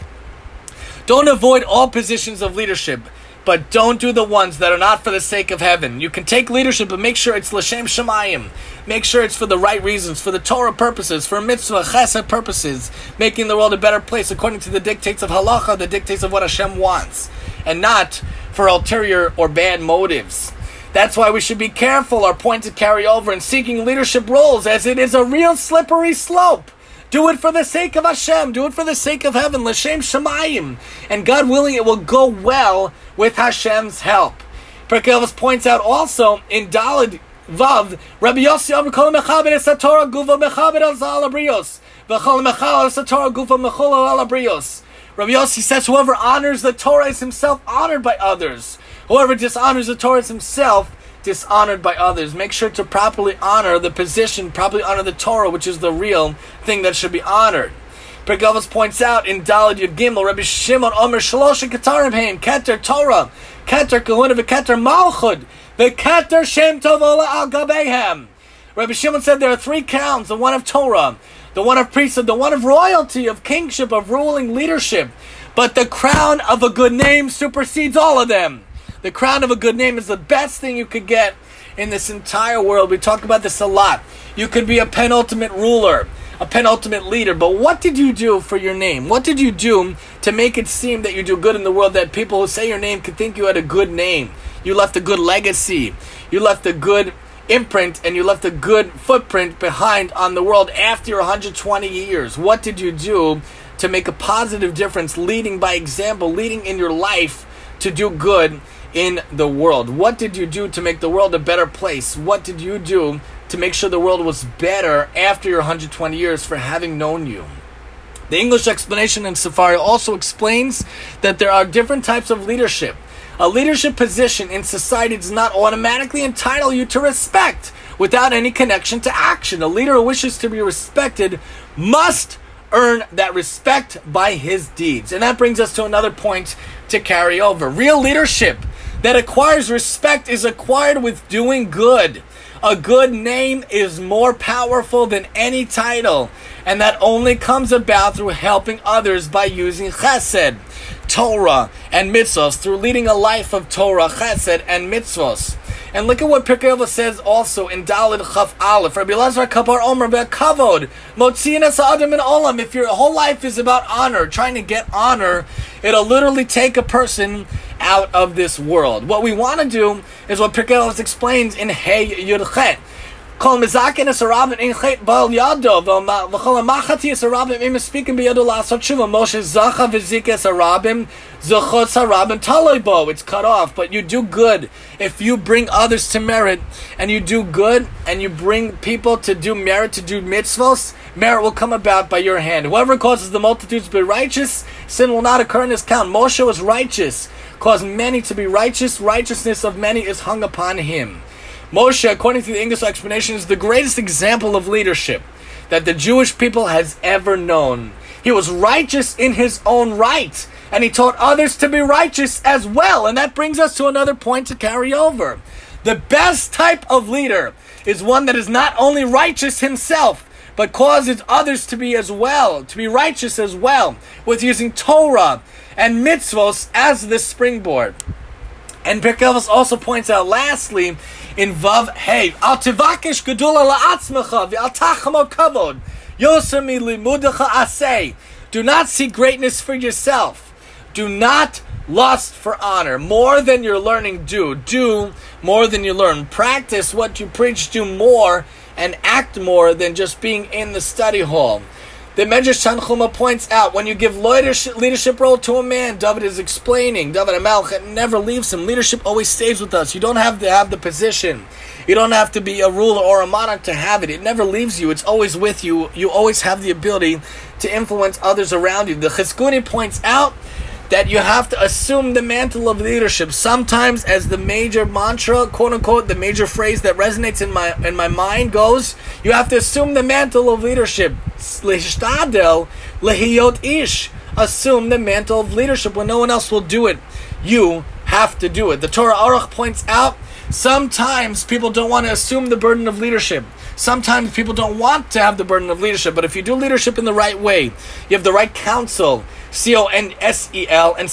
don't avoid all positions of leadership, but don't do the ones that are not for the sake of heaven. You can take leadership, but make sure it's l'shem shamayim. Make sure it's for the right reasons, for the Torah purposes, for mitzvah, chesed purposes, making the world a better place according to the dictates of halacha, the dictates of what Hashem wants, and not for ulterior or bad motives. That's why we should be careful our point to carry over in seeking leadership roles, as it is a real slippery slope. Do it for the sake of Hashem. Do it for the sake of heaven. L'shem shamayim. And God willing, it will go well with Hashem's help. Pirkei Avos points out also in Daled Vav, Rabbi Yossi Amar Kol Mechaber Es HaTorah Gufa Mechaber El Zal HaBrios V'Chol Mechaber Es HaTorah Gufa Mechol El HaBrios. Rabbi Yossi says, whoever honors the Torah is himself honored by others. Whoever dishonors the Torah is himself dishonored by others. Make sure to properly honor the position, properly honor the Torah, which is the real thing that should be honored. Pirkei Avos points out in Daled Yud Gimel, Rabbi Shimon Omer Shalosh Ketarim Heim, Keter Torah, Keter Kahuna, Keter Malchud, Keter Shem Tov Ola Al Gabehem. Rabbi Shimon said there are 3 crowns: the one of Torah, the one of priesthood, the one of royalty, of kingship, of ruling leadership. But the crown of a good name supersedes all of them. The crown of a good name is the best thing you could get in this entire world. We talk about this a lot. You could be a penultimate ruler, a penultimate leader, but what did you do for your name? What did you do to make it seem that you do good in the world, that people who say your name could think you had a good name? You left a good legacy. You left a good imprint, and you left a good footprint behind on the world after your 120 years. What did you do to make a positive difference, leading by example, leading in your life to do good in the world? What did you do to make the world a better place? What did you do to make sure the world was better after your 120 years for having known you? The English explanation in Safari also explains that there are different types of leadership. A leadership position in society does not automatically entitle you to respect without any connection to action. A leader who wishes to be respected must earn that respect by his deeds. And that brings us to another point to carry over. Real leadership that acquires respect is acquired with doing good. A good name is more powerful than any title, and that only comes about through helping others by using chesed, Torah, and mitzvos, through leading a life of Torah, chesed, and mitzvos. And look at what Pirkei Avos says also in Daled Chaf Aleph. Rabbi Elazar Kabar Omer be'kavod motziin es ha'adam min olam. If your whole life is about honor, trying to get honor, it'll literally take a person out of this world. What we want to do is what Pirkei Avos explains in Hey Yud Chet. Kol mezaken es harabim in chet bal yado v'chol machati es harabim im speaking biyado la'asot tshuva. Moshe zacha v'zik es harabim zachot harabim taloi bo. It's cut off, but you do good if you bring others to merit, and you do good and you bring people to do merit, to do mitzvos. Merit will come about by your hand. Whoever causes the multitudes to be righteous, sin will not occur in his count. Moshe was righteous, caused many to be righteous. Righteousness of many is hung upon him. Moshe, according to the English explanation, is the greatest example of leadership that the Jewish people has ever known. He was righteous in his own right, and he taught others to be righteous as well. And that brings us to another point to carry over. The best type of leader is one that is not only righteous himself, but causes others to be as well, to be righteous as well, with using Torah and mitzvos as the springboard. And Pirkei Avos also points out lastly in Vav Hey, Al tivakesh gedula la'atzmecha v'al tachamo kavod yoser mi limudecha aseh. Do not seek greatness for yourself. Do not lust for honor. More than you're learning, do. Do more than you learn. Practice what you preach. Do more and act more than just being in the study hall. The Medrash Tanchuma points out, when you give leadership role to a man, David is explaining, David HaMelech never leaves him. Leadership always stays with us. You don't have to have the position. You don't have to be a ruler or a monarch to have it. It never leaves you. It's always with you. You always have the ability to influence others around you. The Chizkuni points out that you have to assume the mantle of leadership. Sometimes, as the major mantra, quote unquote, the major phrase that resonates in my mind goes, you have to assume the mantle of leadership. Lehishtadel lehiyot ish. Assume the mantle of leadership when no one else will do it. You have to do it. The Torah Aruch points out, sometimes people don't want to assume the burden of leadership. Sometimes people don't want to have the burden of leadership, but if you do leadership in the right way, you have the right counsel, C-O-N-S-E-L and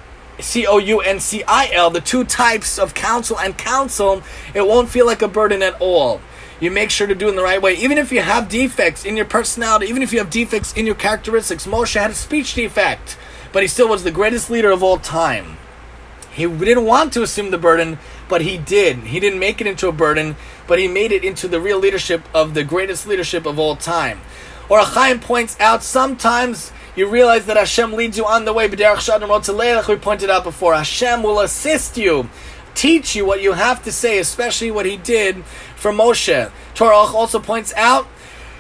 C-O-U-N-C-I-L, the two types of counsel and counsel, it won't feel like a burden at all. You make sure to do it in the right way. Even if you have defects in your personality, even if you have defects in your characteristics. Moshe had a speech defect, but he still was the greatest leader of all time. He didn't want to assume the burden, but he did. He didn't make it into a burden, but he made it into the real leadership of the greatest leadership of all time. Or Chaim points out, sometimes you realize that Hashem leads you on the way. B'derech shadam lo tzeleilach, we pointed out before. Hashem will assist you, teach you what you have to say, especially what he did for Moshe. Torah also points out,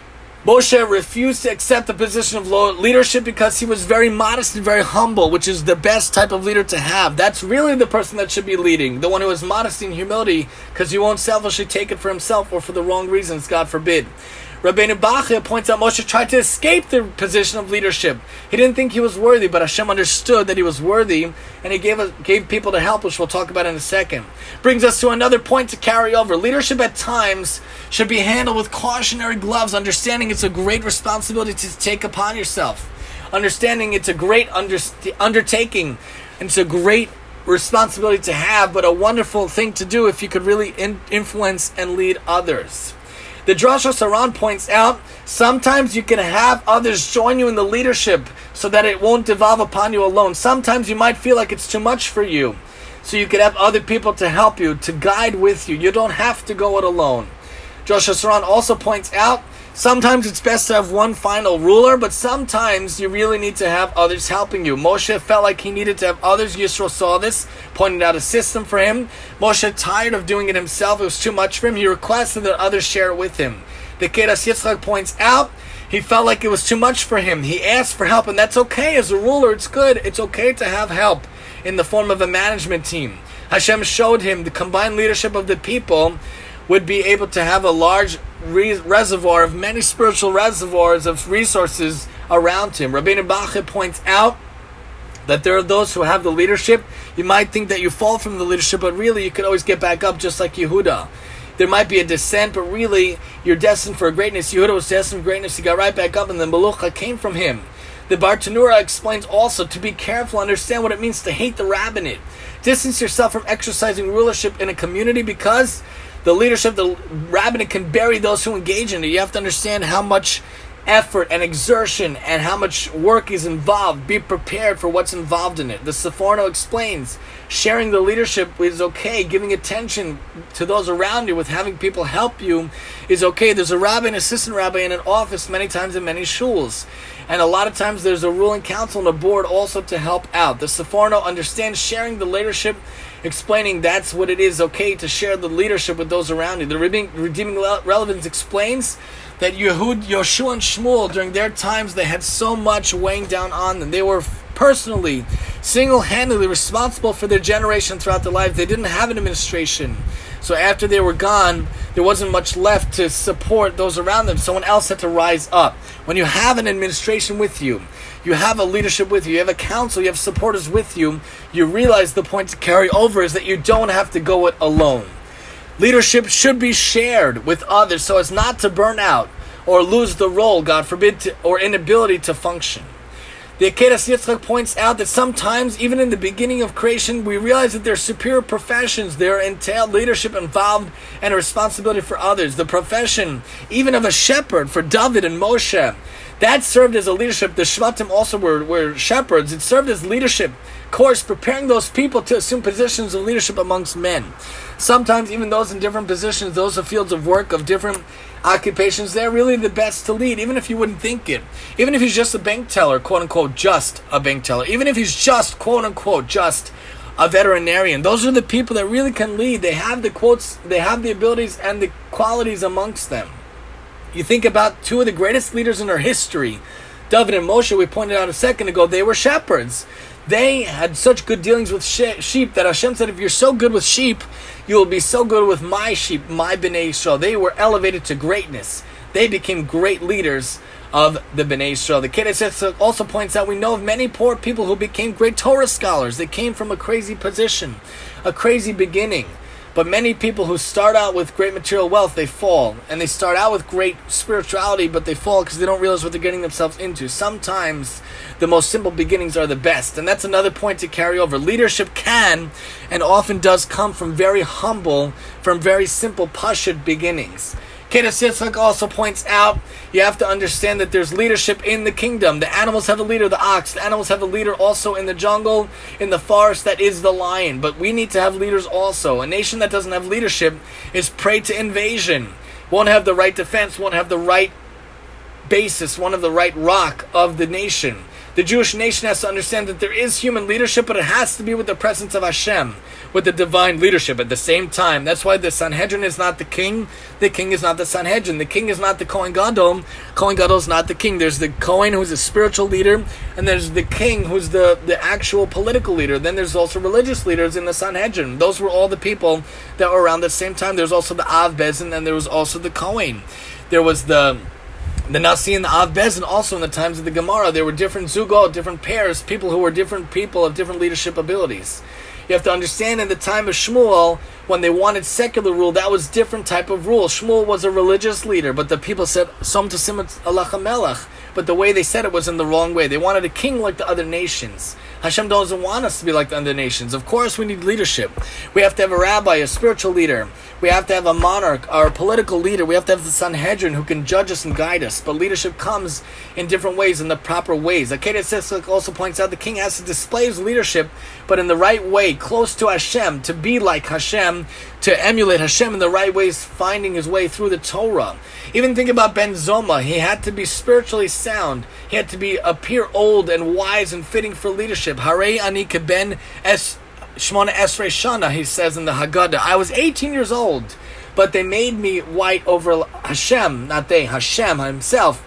Moshe refused to accept the position of leadership because he was very modest and very humble, which is the best type of leader to have. That's really the person that should be leading, the one who is modest in humility, because he won't selfishly take it for himself or for the wrong reasons, God forbid. Rabbeinu Bachya points out Moshe tried to escape the position of leadership. He didn't think he was worthy, but Hashem understood that he was worthy, and he gave people to help, which we'll talk about in a second. Brings us to another point to carry over. Leadership at times should be handled with cautionary gloves, understanding it's a great responsibility to take upon yourself. Understanding it's a great undertaking, and it's a great responsibility to have, but a wonderful thing to do if you could really influence and lead others. The Drasha Saran points out, sometimes you can have others join you in the leadership so that it won't devolve upon you alone. Sometimes you might feel like it's too much for you, so you could have other people to help you, to guide with you. You don't have to go it alone. Drasha Saran also points out, sometimes it's best to have one final ruler, but sometimes you really need to have others helping you. Moshe felt like he needed to have others. Yisro saw this, pointed out a system for him. Moshe, tired of doing it himself, it was too much for him. He requested that others share it with him. The Kedas Yitzchak points out, he felt like it was too much for him. He asked for help, and that's okay. As a ruler, it's good. It's okay to have help in the form of a management team. Hashem showed him the combined leadership of the people would be able to have a large reservoir of many spiritual reservoirs of resources around him. Rabbeinu Bachya points out that there are those who have the leadership. You might think that you fall from the leadership, but really you could always get back up, just like Yehuda. There might be a descent, but really you're destined for greatness. Yehuda was destined for greatness. He got right back up, and the Melucha came from him. The Bartanura explains also to be careful, understand what it means to hate the rabbinate. Distance yourself from exercising rulership in a community, because the leadership, the rabbinate can bury those who engage in it. You have to understand how much effort and exertion and how much work is involved. Be prepared for what's involved in it. The Seforno explains, sharing the leadership is okay. Giving attention to those around you with having people help you is okay. There's a rabbi, an assistant rabbi in an office many times in many shuls. And a lot of times there's a ruling council and a board also to help out. The Seforno understands sharing the leadership, explaining that's what it is, okay to share the leadership with those around you. The Redeeming Relevance explains that Yehud, Yoshua, and Shmuel, during their times, they had so much weighing down on them. They were personally, single-handedly responsible for their generation throughout their lives. They didn't have an administration. So after they were gone, there wasn't much left to support those around them. Someone else had to rise up. When you have an administration with you, you have a leadership with you, you have a council, you have supporters with you, you realize the point to carry over is that you don't have to go it alone. Leadership should be shared with others so as not to burn out or lose the role, God forbid, or inability to function. The Akedas Yitzchak points out that sometimes, even in the beginning of creation, we realize that there are superior professions. There entailed leadership involved and a responsibility for others. The profession, even of a shepherd, for David and Moshe, that served as a leadership. The Shvatim also were shepherds. It served as leadership course, preparing those people to assume positions of leadership amongst men. Sometimes even those in different positions, those in fields of work, of different occupations, they're really the best to lead, even if you wouldn't think it. Even if he's just a bank teller, quote-unquote, just a bank teller. Even if he's just, quote-unquote, just a veterinarian. Those are the people that really can lead. They have the quotes, they have the abilities and the qualities amongst them. You think about two of the greatest leaders in our history, David and Moshe, we pointed out a second ago, they were shepherds. They had such good dealings with sheep that Hashem said, if you're so good with sheep, you will be so good with my sheep, my Bnei Yisrael. They were elevated to greatness. They became great leaders of the Bnei Yisrael. The Kedah also points out, we know of many poor people who became great Torah scholars. They came from a crazy position, a crazy beginning. But many people who start out with great material wealth, they fall. And they start out with great spirituality, but they fall because they don't realize what they're getting themselves into. Sometimes the most simple beginnings are the best. And that's another point to carry over. Leadership can and often does come from very humble, from very simple pashut beginnings. Kedah Yitzchak also points out, you have to understand that there's leadership in the kingdom. The animals have a leader, the ox. The animals have a leader also in the jungle, in the forest, that is the lion. But we need to have leaders also. A nation that doesn't have leadership is prey to invasion. Won't have the right defense, won't have the right basis, won't have the right rock of the nation. The Jewish nation has to understand that there is human leadership, but it has to be with the presence of Hashem, with the divine leadership at the same time. That's why the Sanhedrin is not the king is not the Sanhedrin, the king is not the Kohen Gadol is not the king. There's the Kohen who's a spiritual leader, and there's the king who's the actual political leader. Then there's also religious leaders in the Sanhedrin. Those were all the people that were around at the same time. There's also the Av Bezin, and there was also the Kohen. There was the Nasi and the Av Bezin also in the times of the Gemara. There were different zugot, different pairs, people who were different people of different leadership abilities. You have to understand, in the time of Shmuel, when they wanted secular rule, that was different type of rule. Shmuel was a religious leader, but the people said, Som Tasimat Allah HaMelech. But the way they said it was in the wrong way. They wanted a king like the other nations. Hashem doesn't want us to be like the other nations. Of course, we need leadership. We have to have a rabbi, a spiritual leader. We have to have a monarch, or a political leader. We have to have the Sanhedrin who can judge us and guide us. But leadership comes in different ways, in the proper ways. Kedah Yitzchak also points out the king has to display his leadership, but in the right way, close to Hashem, to be like Hashem, to emulate Hashem in the right ways, finding his way through the Torah. Even think about Ben Zoma. He had to be spiritually sound. He had to appear old and wise and fitting for leadership. Harei ani keben Shmona Esrei Shana, he says in the Haggadah. I was 18 years old, but they made me white over Hashem, not they, Hashem himself.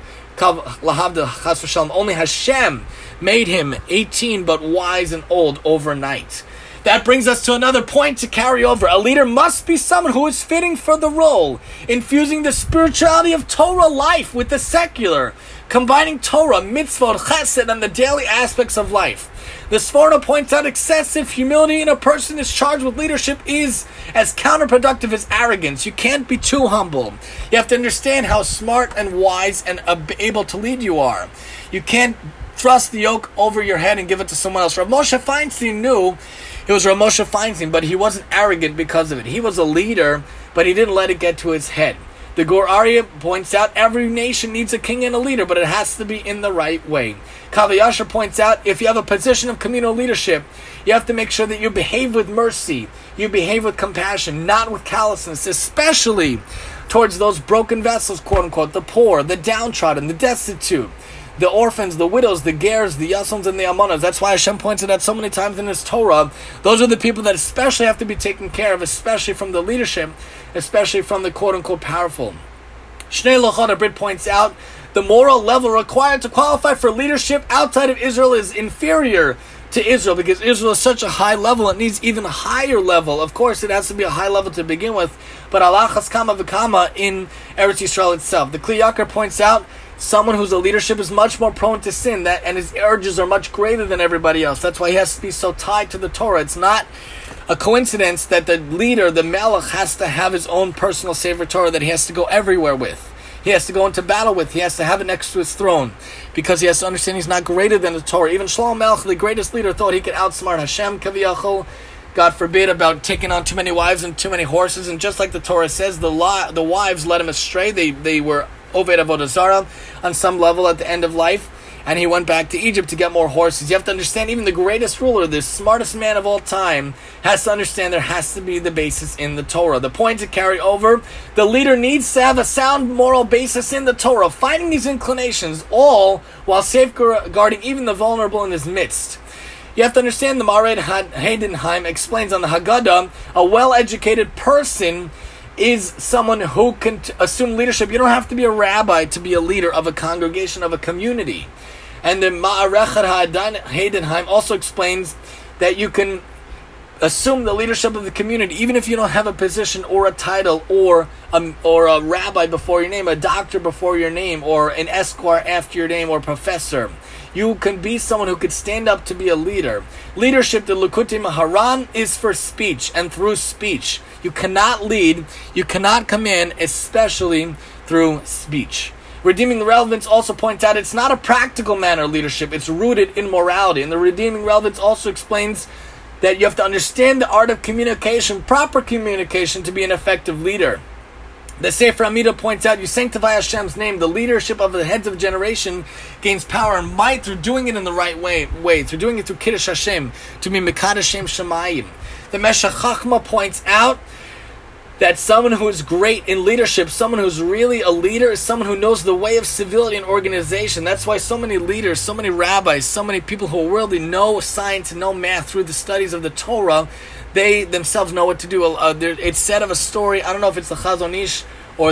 Only Hashem made him 18 but wise and old overnight. That brings us to another point to carry over. A leader must be someone who is fitting for the role, infusing the spirituality of Torah life with the secular, combining Torah, mitzvot, chesed, and the daily aspects of life. The Sforno points out excessive humility in a person who is charged with leadership is as counterproductive as arrogance. You can't be too humble. You have to understand how smart and wise and able to lead you are. You can't thrust the yoke over your head and give it to someone else. Rav Moshe Feinstein knew it was Rav Moshe Feinstein, but he wasn't arrogant because of it. He was a leader, but he didn't let it get to his head. The Gur Aryeh points out every nation needs a king and a leader, but it has to be in the right way. Kav HaYashar points out if you have a position of communal leadership, you have to make sure that you behave with mercy, you behave with compassion, not with callousness, especially towards those broken vessels, quote unquote, the poor, the downtrodden, the destitute, the orphans, the widows, the gers, the yasons, and the almanas. That's why Hashem points it out so many times in His Torah. Those are the people that especially have to be taken care of, especially from the leadership, especially from the quote-unquote powerful. Shnei Lochot Brit points out the moral level required to qualify for leadership outside of Israel is inferior to Israel, because Israel is such a high level, it needs even a higher level. Of course, it has to be a high level to begin with, but alachas kama v'kama in Eretz Yisrael itself. The Kli Yakar points out someone who's a leadership is much more prone to sin, and his urges are much greater than everybody else. That's why he has to be so tied to the Torah. It's not a coincidence that the leader, the Melech, has to have his own personal Sefer Torah that he has to go everywhere with. He has to go into battle with. He has to have it next to his throne, because he has to understand he's not greater than the Torah. Even Shlomo Melech, the greatest leader, thought he could outsmart Hashem, Kaviyachol, God forbid, about taking on too many wives and too many horses. And just like the Torah says, the wives led him astray. They were Oved Avodah Zarah on some level at the end of life, and he went back to Egypt to get more horses. You have to understand, even the greatest ruler, the smartest man of all time, has to understand there has to be the basis in the Torah. The point to carry over, the leader needs to have a sound moral basis in the Torah, fighting these inclinations, all while safeguarding even the vulnerable in his midst. You have to understand, the Mahared Heidenheim explains on the Haggadah, a well-educated person is someone who can assume leadership. You don't have to be a rabbi to be a leader of a congregation, of a community. And the Ma'arechet Heidenheim also explains that you can assume the leadership of the community, even if you don't have a position or a title or a rabbi before your name, a doctor before your name, or an esquire after your name, or professor. You can be someone who could stand up to be a leader. Leadership, the Likutei Moharan, is for speech and through speech. You cannot lead, you cannot command, especially through speech. Redeeming Relevance also points out it's not a practical manner of leadership, it's rooted in morality. And the Redeeming Relevance also explains that you have to understand the art of communication, proper communication, to be an effective leader. The Sefer Amida points out, you sanctify Hashem's name. The leadership of the heads of a generation gains power and might through doing it in the right way, through doing it through Kiddush Hashem, to be Mekadosh Shem Shemayim. The Meshech Chachma points out that someone who is great in leadership, someone who's really a leader, is someone who knows the way of civility and organization. That's why so many leaders, so many rabbis, so many people who really know science and know math through the studies of the Torah, they themselves know what to do. It's said of a story, I don't know if it's the Chazon Ish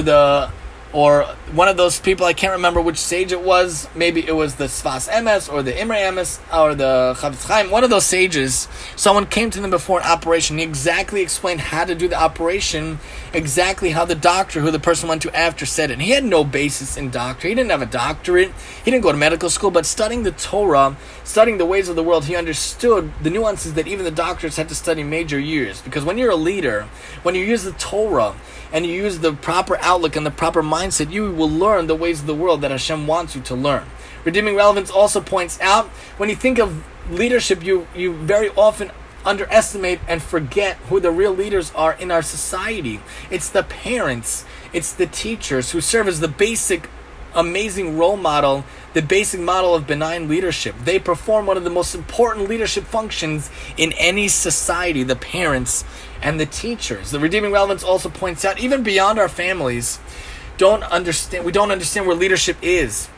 or one of those people, I can't remember which sage it was. Maybe it was the Sfas Emes or the Imrei Emes or the Chavetz Chaim. One of those sages, someone came to them before an operation. He exactly explained how to do the operation, exactly how the doctor, who the person went to after, said it. And he had no basis in doctor. He didn't have a doctorate. He didn't go to medical school. But studying the Torah, studying the ways of the world, he understood the nuances that even the doctors had to study major years. Because when you're a leader, when you use the Torah, and you use the proper outlook and the proper mindset, you will learn the ways of the world that Hashem wants you to learn. Redeeming Relevance also points out, when you think of leadership, you very often underestimate and forget who the real leaders are in our society. It's the parents, it's the teachers who serve as the basic, amazing role model, the basic model of benign leadership. They perform one of the most important leadership functions in any society, the parents and the teachers. The Redeeming Relevance also points out, even beyond our families, we don't understand where leadership is.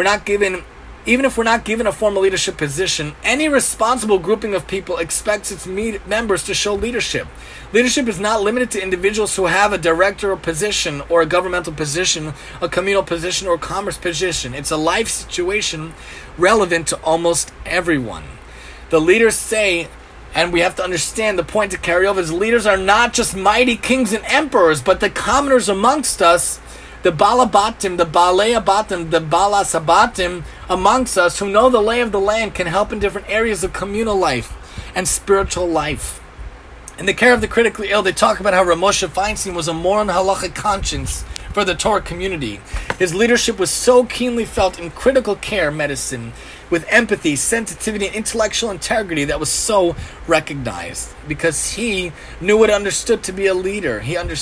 Even if we're not given a formal leadership position, any responsible grouping of people expects its members to show leadership. Leadership is not limited to individuals who have a directorial position or a governmental position, a communal position, or a commerce position. It's a life situation relevant to almost everyone. The leaders say, and we have to understand the point to carry over, is leaders are not just mighty kings and emperors, but the commoners amongst us, the Balabatim, the Balei Abatim, the Balas Abatim amongst us who know the lay of the land, can help in different areas of communal life and spiritual life. In the care of the critically ill, they talk about how Rav Moshe Feinstein was a moral and halachic conscience for the Torah community. His leadership was so keenly felt in critical care medicine, with empathy, sensitivity, and intellectual integrity, that was so recognized because he knew what it understood to be a leader.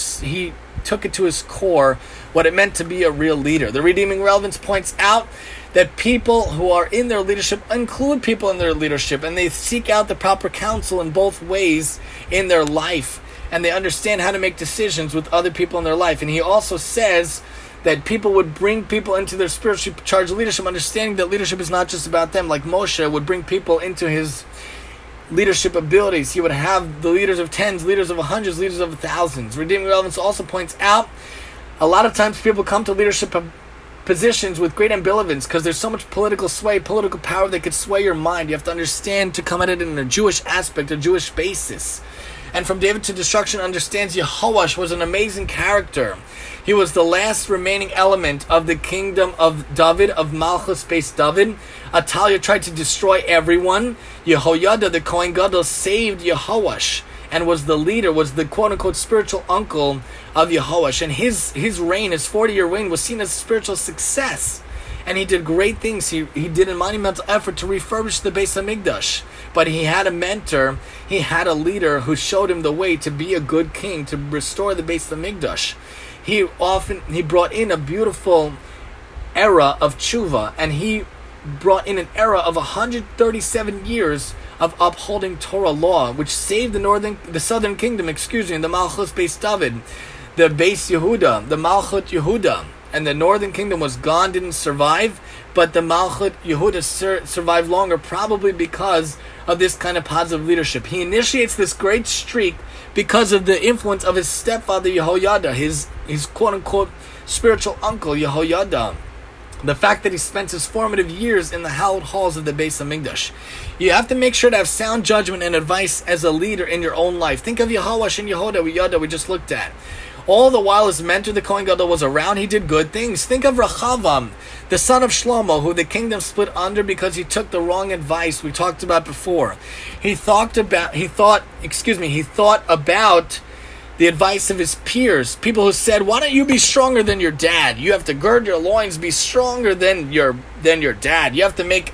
He took it to his core, what it meant to be a real leader. The Redeeming Relevance points out that people who are in their leadership include people in their leadership, and they seek out the proper counsel in both ways in their life, and they understand how to make decisions with other people in their life. And he also says that people would bring people into their spiritually charged leadership, understanding that leadership is not just about them. Like Moshe would bring people into his leadership abilities. He would have the leaders of tens, leaders of hundreds, leaders of thousands. Redeeming Relevance also points out, a lot of times people come to leadership positions with great ambivalence because there's so much political sway, political power that could sway your mind. You have to understand to come at it in a Jewish aspect, a Jewish basis. And from David to Destruction understands Yehoash was an amazing character. He was the last remaining element of the kingdom of David, of Malchus Beis David. Atalia tried to destroy everyone. Yehoyada, the Kohen Gadol, saved Yehoash and was the leader, was the quote-unquote spiritual uncle of Yehoash. And his reign, his 40-year reign, was seen as a spiritual success. And he did great things. He did a monumental effort to refurbish the Beis HaMikdash. But he had a mentor, he had a leader who showed him the way to be a good king, to restore the Beis HaMikdash. He brought in a beautiful era of tshuva, and he brought in an era of 137 years of upholding Torah law, which saved the southern kingdom, the Malchus Beis David, the Beis Yehuda, the Malchut Yehuda. And the northern kingdom was gone, didn't survive, but the Malchut Yehuda survived longer, probably because of this kind of positive leadership. He initiates this great streak because of the influence of his stepfather Yehoyada, his quote-unquote spiritual uncle Yehoyada. The fact that he spent his formative years in the hallowed halls of the Beis HaMikdash. You have to make sure to have sound judgment and advice as a leader in your own life. Think of Yehoash and Yehoiada we just looked at. All the while his mentor, the Kohen Gadol, was around, he did good things. Think of Rechavam, the son of Shlomo, who the kingdom split under because he took the wrong advice we talked about before. He thought about the advice of his peers, people who said, "Why don't you be stronger than your dad? You have to gird your loins, be stronger than your dad. You have to make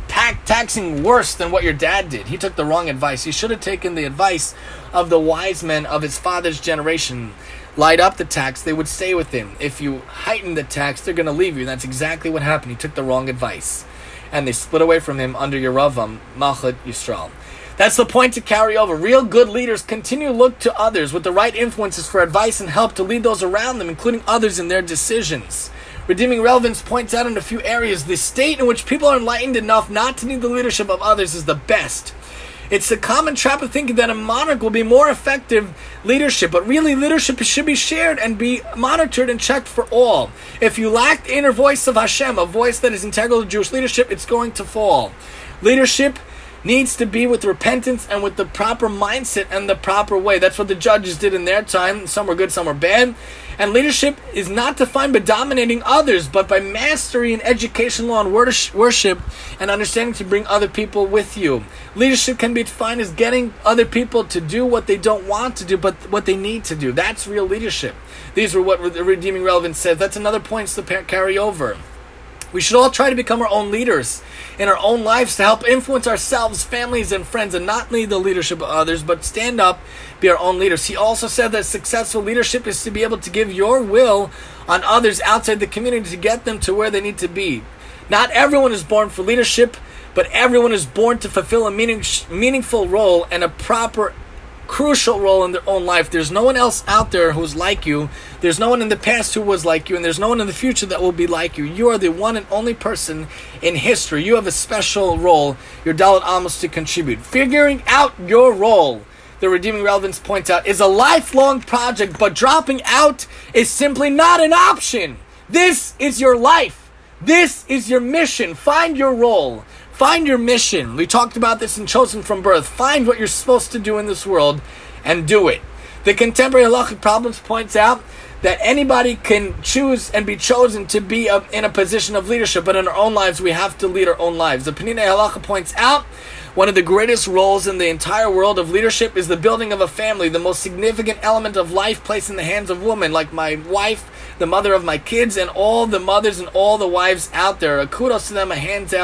taxing worse than what your dad did." He took the wrong advice. He should have taken the advice of the wise men of his father's generation. Light up the tax, they would stay with him. If you heighten the tax, they're going to leave you. That's exactly what happened. He took the wrong advice. And they split away from him under Yeravam, Malchut Yisrael. That's the point to carry over. Real good leaders continue to look to others with the right influences for advice and help to lead those around them, including others in their decisions. Redeeming Relevance points out in a few areas the state in which people are enlightened enough not to need the leadership of others is the best. It's the common trap of thinking that a monarch will be more effective leadership, but really leadership should be shared and be monitored and checked for all. If you lack the inner voice of Hashem, a voice that is integral to Jewish leadership, it's going to fall. Leadership needs to be with repentance and with the proper mindset and the proper way. That's what the judges did in their time. Some were good, some were bad. And leadership is not defined by dominating others, but by mastery in education, law, and worship, and understanding to bring other people with you. Leadership can be defined as getting other people to do what they don't want to do, but what they need to do. That's real leadership. These are what the Redeeming Relevance says. That's another point to carry over. We should all try to become our own leaders in our own lives to help influence ourselves, families, and friends, and not need the leadership of others, but stand up, be our own leaders. He also said that successful leadership is to be able to give your will on others outside the community to get them to where they need to be. Not everyone is born for leadership, but everyone is born to fulfill a meaningful role and a proper crucial role in their own life. There's no one else out there who's like you. There's no one in the past who was like you, and there's no one in the future that will be like you. You are the one and only person in history. You have a special role, your Dalet Amos, to contribute. Figuring out your role, the Redeeming Relevance points out, is a lifelong project, but dropping out is simply not an option. This is your life. This is your mission. Find your role. Find your mission. We talked about this in Chosen from Birth. Find what you're supposed to do in this world and do it. The Contemporary Halachic Problems points out that anybody can choose and be chosen to be in a position of leadership, but in our own lives, we have to lead our own lives. The Peninei Halacha points out one of the greatest roles in the entire world of leadership is the building of a family, the most significant element of life placed in the hands of women, like my wife, the mother of my kids, and all the mothers and all the wives out there. A kudos to them, a hands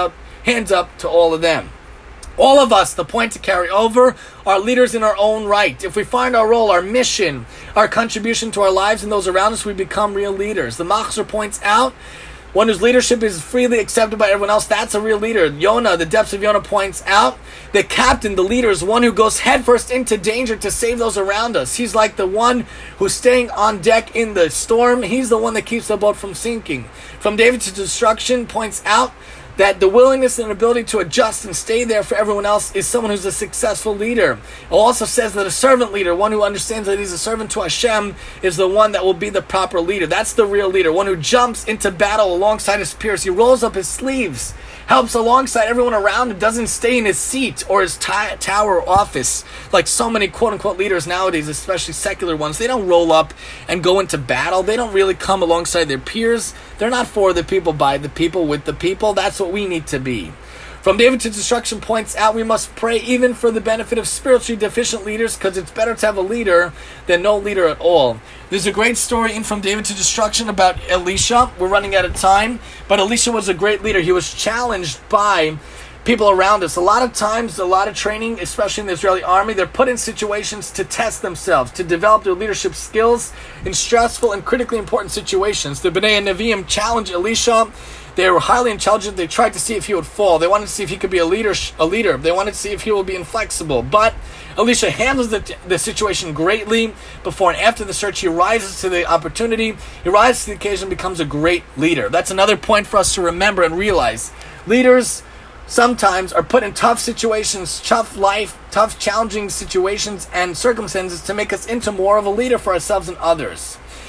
up to all of them. All of us, the point to carry over, are leaders in our own right. If we find our role, our mission, our contribution to our lives and those around us, we become real leaders. The Machzor points out one whose leadership is freely accepted by everyone else, that's a real leader. Yonah, the depths of Yonah, points out the captain, the leader, is one who goes headfirst into danger to save those around us. He's like the one who's staying on deck in the storm. He's the one that keeps the boat from sinking. From David to Destruction points out that the willingness and ability to adjust and stay there for everyone else is someone who's a successful leader. It also says that a servant leader, one who understands that he's a servant to Hashem, is the one that will be the proper leader. That's the real leader, one who jumps into battle alongside his peers. He rolls up his sleeves, helps alongside everyone around him, doesn't stay in his seat or his tower or office like so many quote-unquote leaders nowadays, especially secular ones. They don't roll up and go into battle. They don't really come alongside their peers. They're not for the people, by the people, with the people. That's what we need to be. From David to Destruction points out we must pray even for the benefit of spiritually deficient leaders, because it's better to have a leader than no leader at all. There's a great story in From David to Destruction about Elisha. We're running out of time, but Elisha was a great leader. He was challenged by people around us. A lot of times, a lot of training, especially in the Israeli army, they're put in situations to test themselves, to develop their leadership skills in stressful and critically important situations. The Bnei Nevi'im challenged Elisha. They were highly intelligent. They tried to see if he would fall. They wanted to see if he could be a leader. They wanted to see if he would be inflexible. But Elisha handles the situation greatly. Before and after the search, he rises to the opportunity. He rises to the occasion and becomes a great leader. That's another point for us to remember and realize. Leaders sometimes are put in tough situations, tough life, tough challenging situations and circumstances to make us into more of a leader for ourselves and others.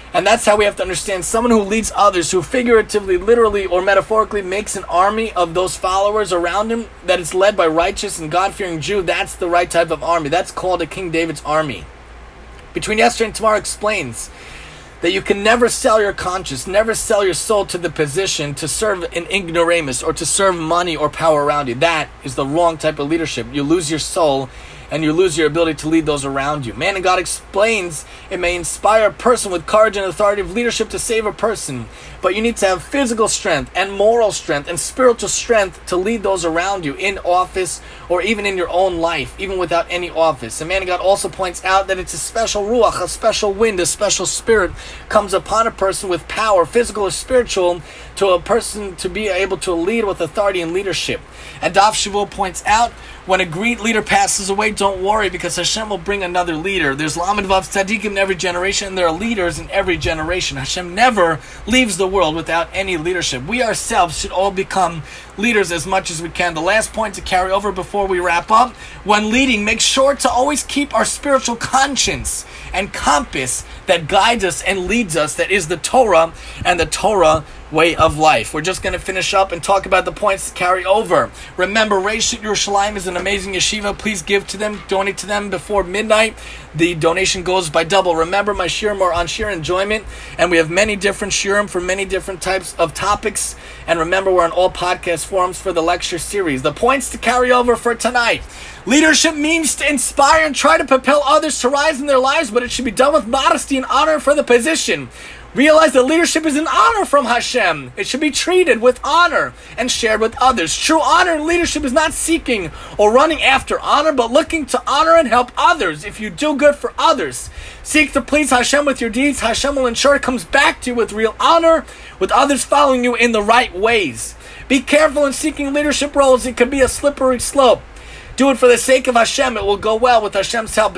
And that's how we have to understand someone who leads others, who figuratively, literally, or metaphorically makes an army of those followers around him, that is led by righteous and God-fearing Jew. That's the right type of army. That's called a King David's army. Between Yesterday and Tomorrow explains that you can never sell your conscience, never sell your soul to the position to serve an ignoramus or to serve money or power around you. That is the wrong type of leadership. You lose your soul and you lose your ability to lead those around you. Man and God explains it may inspire a person with courage and authority of leadership to save a person, but you need to have physical strength and moral strength and spiritual strength to lead those around you in office or even in your own life, even without any office. And Man and God also points out that it's a special ruach, a special wind, a special spirit comes upon a person with power, physical or spiritual, to a person to be able to lead with authority and leadership. And Daf Shavuot points out, when a great leader passes away, don't worry, because Hashem will bring another leader. There's Lamed Vav Tzadikim in every generation, and there are leaders in every generation. Hashem never leaves the world without any leadership. We ourselves should all become leaders as much as we can. The last point to carry over before we wrap up: when leading, make sure to always keep our spiritual conscience and compass that guides us and leads us, that is the Torah and the Torah way of life. We're just going to finish up and talk about the points to carry over. Remember, Reishit Yerushalayim is an amazing yeshiva. Please give to them, donate to them before midnight. The donation goes by double. Remember, my shiurim are on shiur enjoyment, and we have many different shiurim for many different types of topics. And remember, we're on all podcast forums for the lecture series. The points to carry over for tonight: leadership means to inspire and try to propel others to rise in their lives, but it should be done with modesty and honor for the position. Realize that leadership is an honor from Hashem. It should be treated with honor and shared with others. True honor in leadership is not seeking or running after honor, but looking to honor and help others. If you do good for others, seek to please Hashem with your deeds, Hashem will ensure it comes back to you with real honor, with others following you in the right ways. Be careful in seeking leadership roles. It could be a slippery slope. Do it for the sake of Hashem. It will go well with Hashem's help.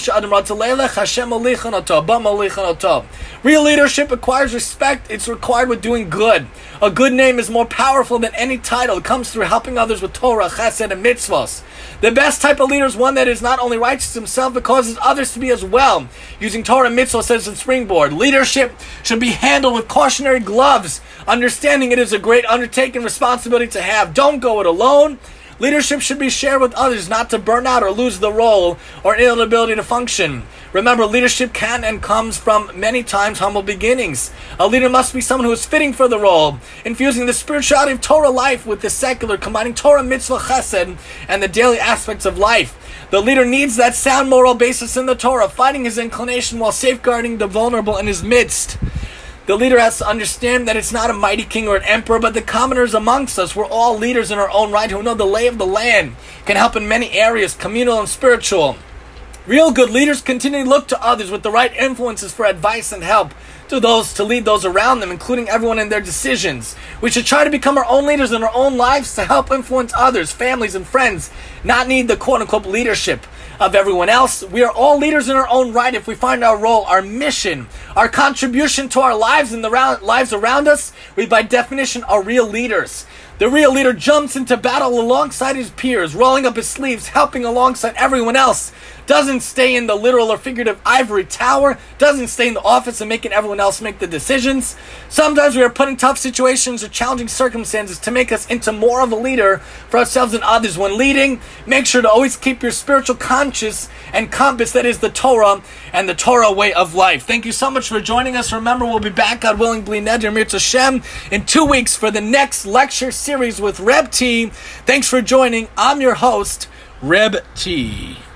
Real leadership requires respect. It's required with doing good. A good name is more powerful than any title. It comes through helping others with Torah, Chesed, and mitzvahs. The best type of leader is one that is not only righteous himself, but causes others to be as well. Using Torah and mitzvah says in Springboard, leadership should be handled with cautionary gloves, understanding it is a great undertaking responsibility to have. Don't go it alone. Leadership should be shared with others, not to burn out or lose the role or inability to function. Remember, leadership can and comes from many times humble beginnings. A leader must be someone who is fitting for the role, infusing the spirituality of Torah life with the secular, combining Torah, mitzvah, chesed, and the daily aspects of life. The leader needs that sound moral basis in the Torah, fighting his inclination while safeguarding the vulnerable in his midst. The leader has to understand that it's not a mighty king or an emperor, but the commoners amongst us. We're all leaders in our own right who know the lay of the land, can help in many areas, communal and spiritual. Real good leaders continually look to others with the right influences for advice and help to those to lead those around them, including everyone in their decisions. We should try to become our own leaders in our own lives to help influence others, families, and friends, not need the quote-unquote leadership of everyone else. We are all leaders in our own right if we find our role, our mission, our contribution to our lives and the lives around us. We, by definition, are real leaders. The real leader jumps into battle alongside his peers, rolling up his sleeves, helping alongside everyone else. Doesn't stay in the literal or figurative ivory tower. Doesn't stay in the office and making everyone else make the decisions. Sometimes we are put in tough situations or challenging circumstances to make us into more of a leader for ourselves and others. When leading, make sure to always keep your spiritual conscience and compass, that is the Torah and the Torah way of life. Thank you so much for joining us. Remember, we'll be back, God willing, Bli Neder Mirz Hashem, in 2 weeks for the next lecture series with Reb T. Thanks for joining. I'm your host, Reb T.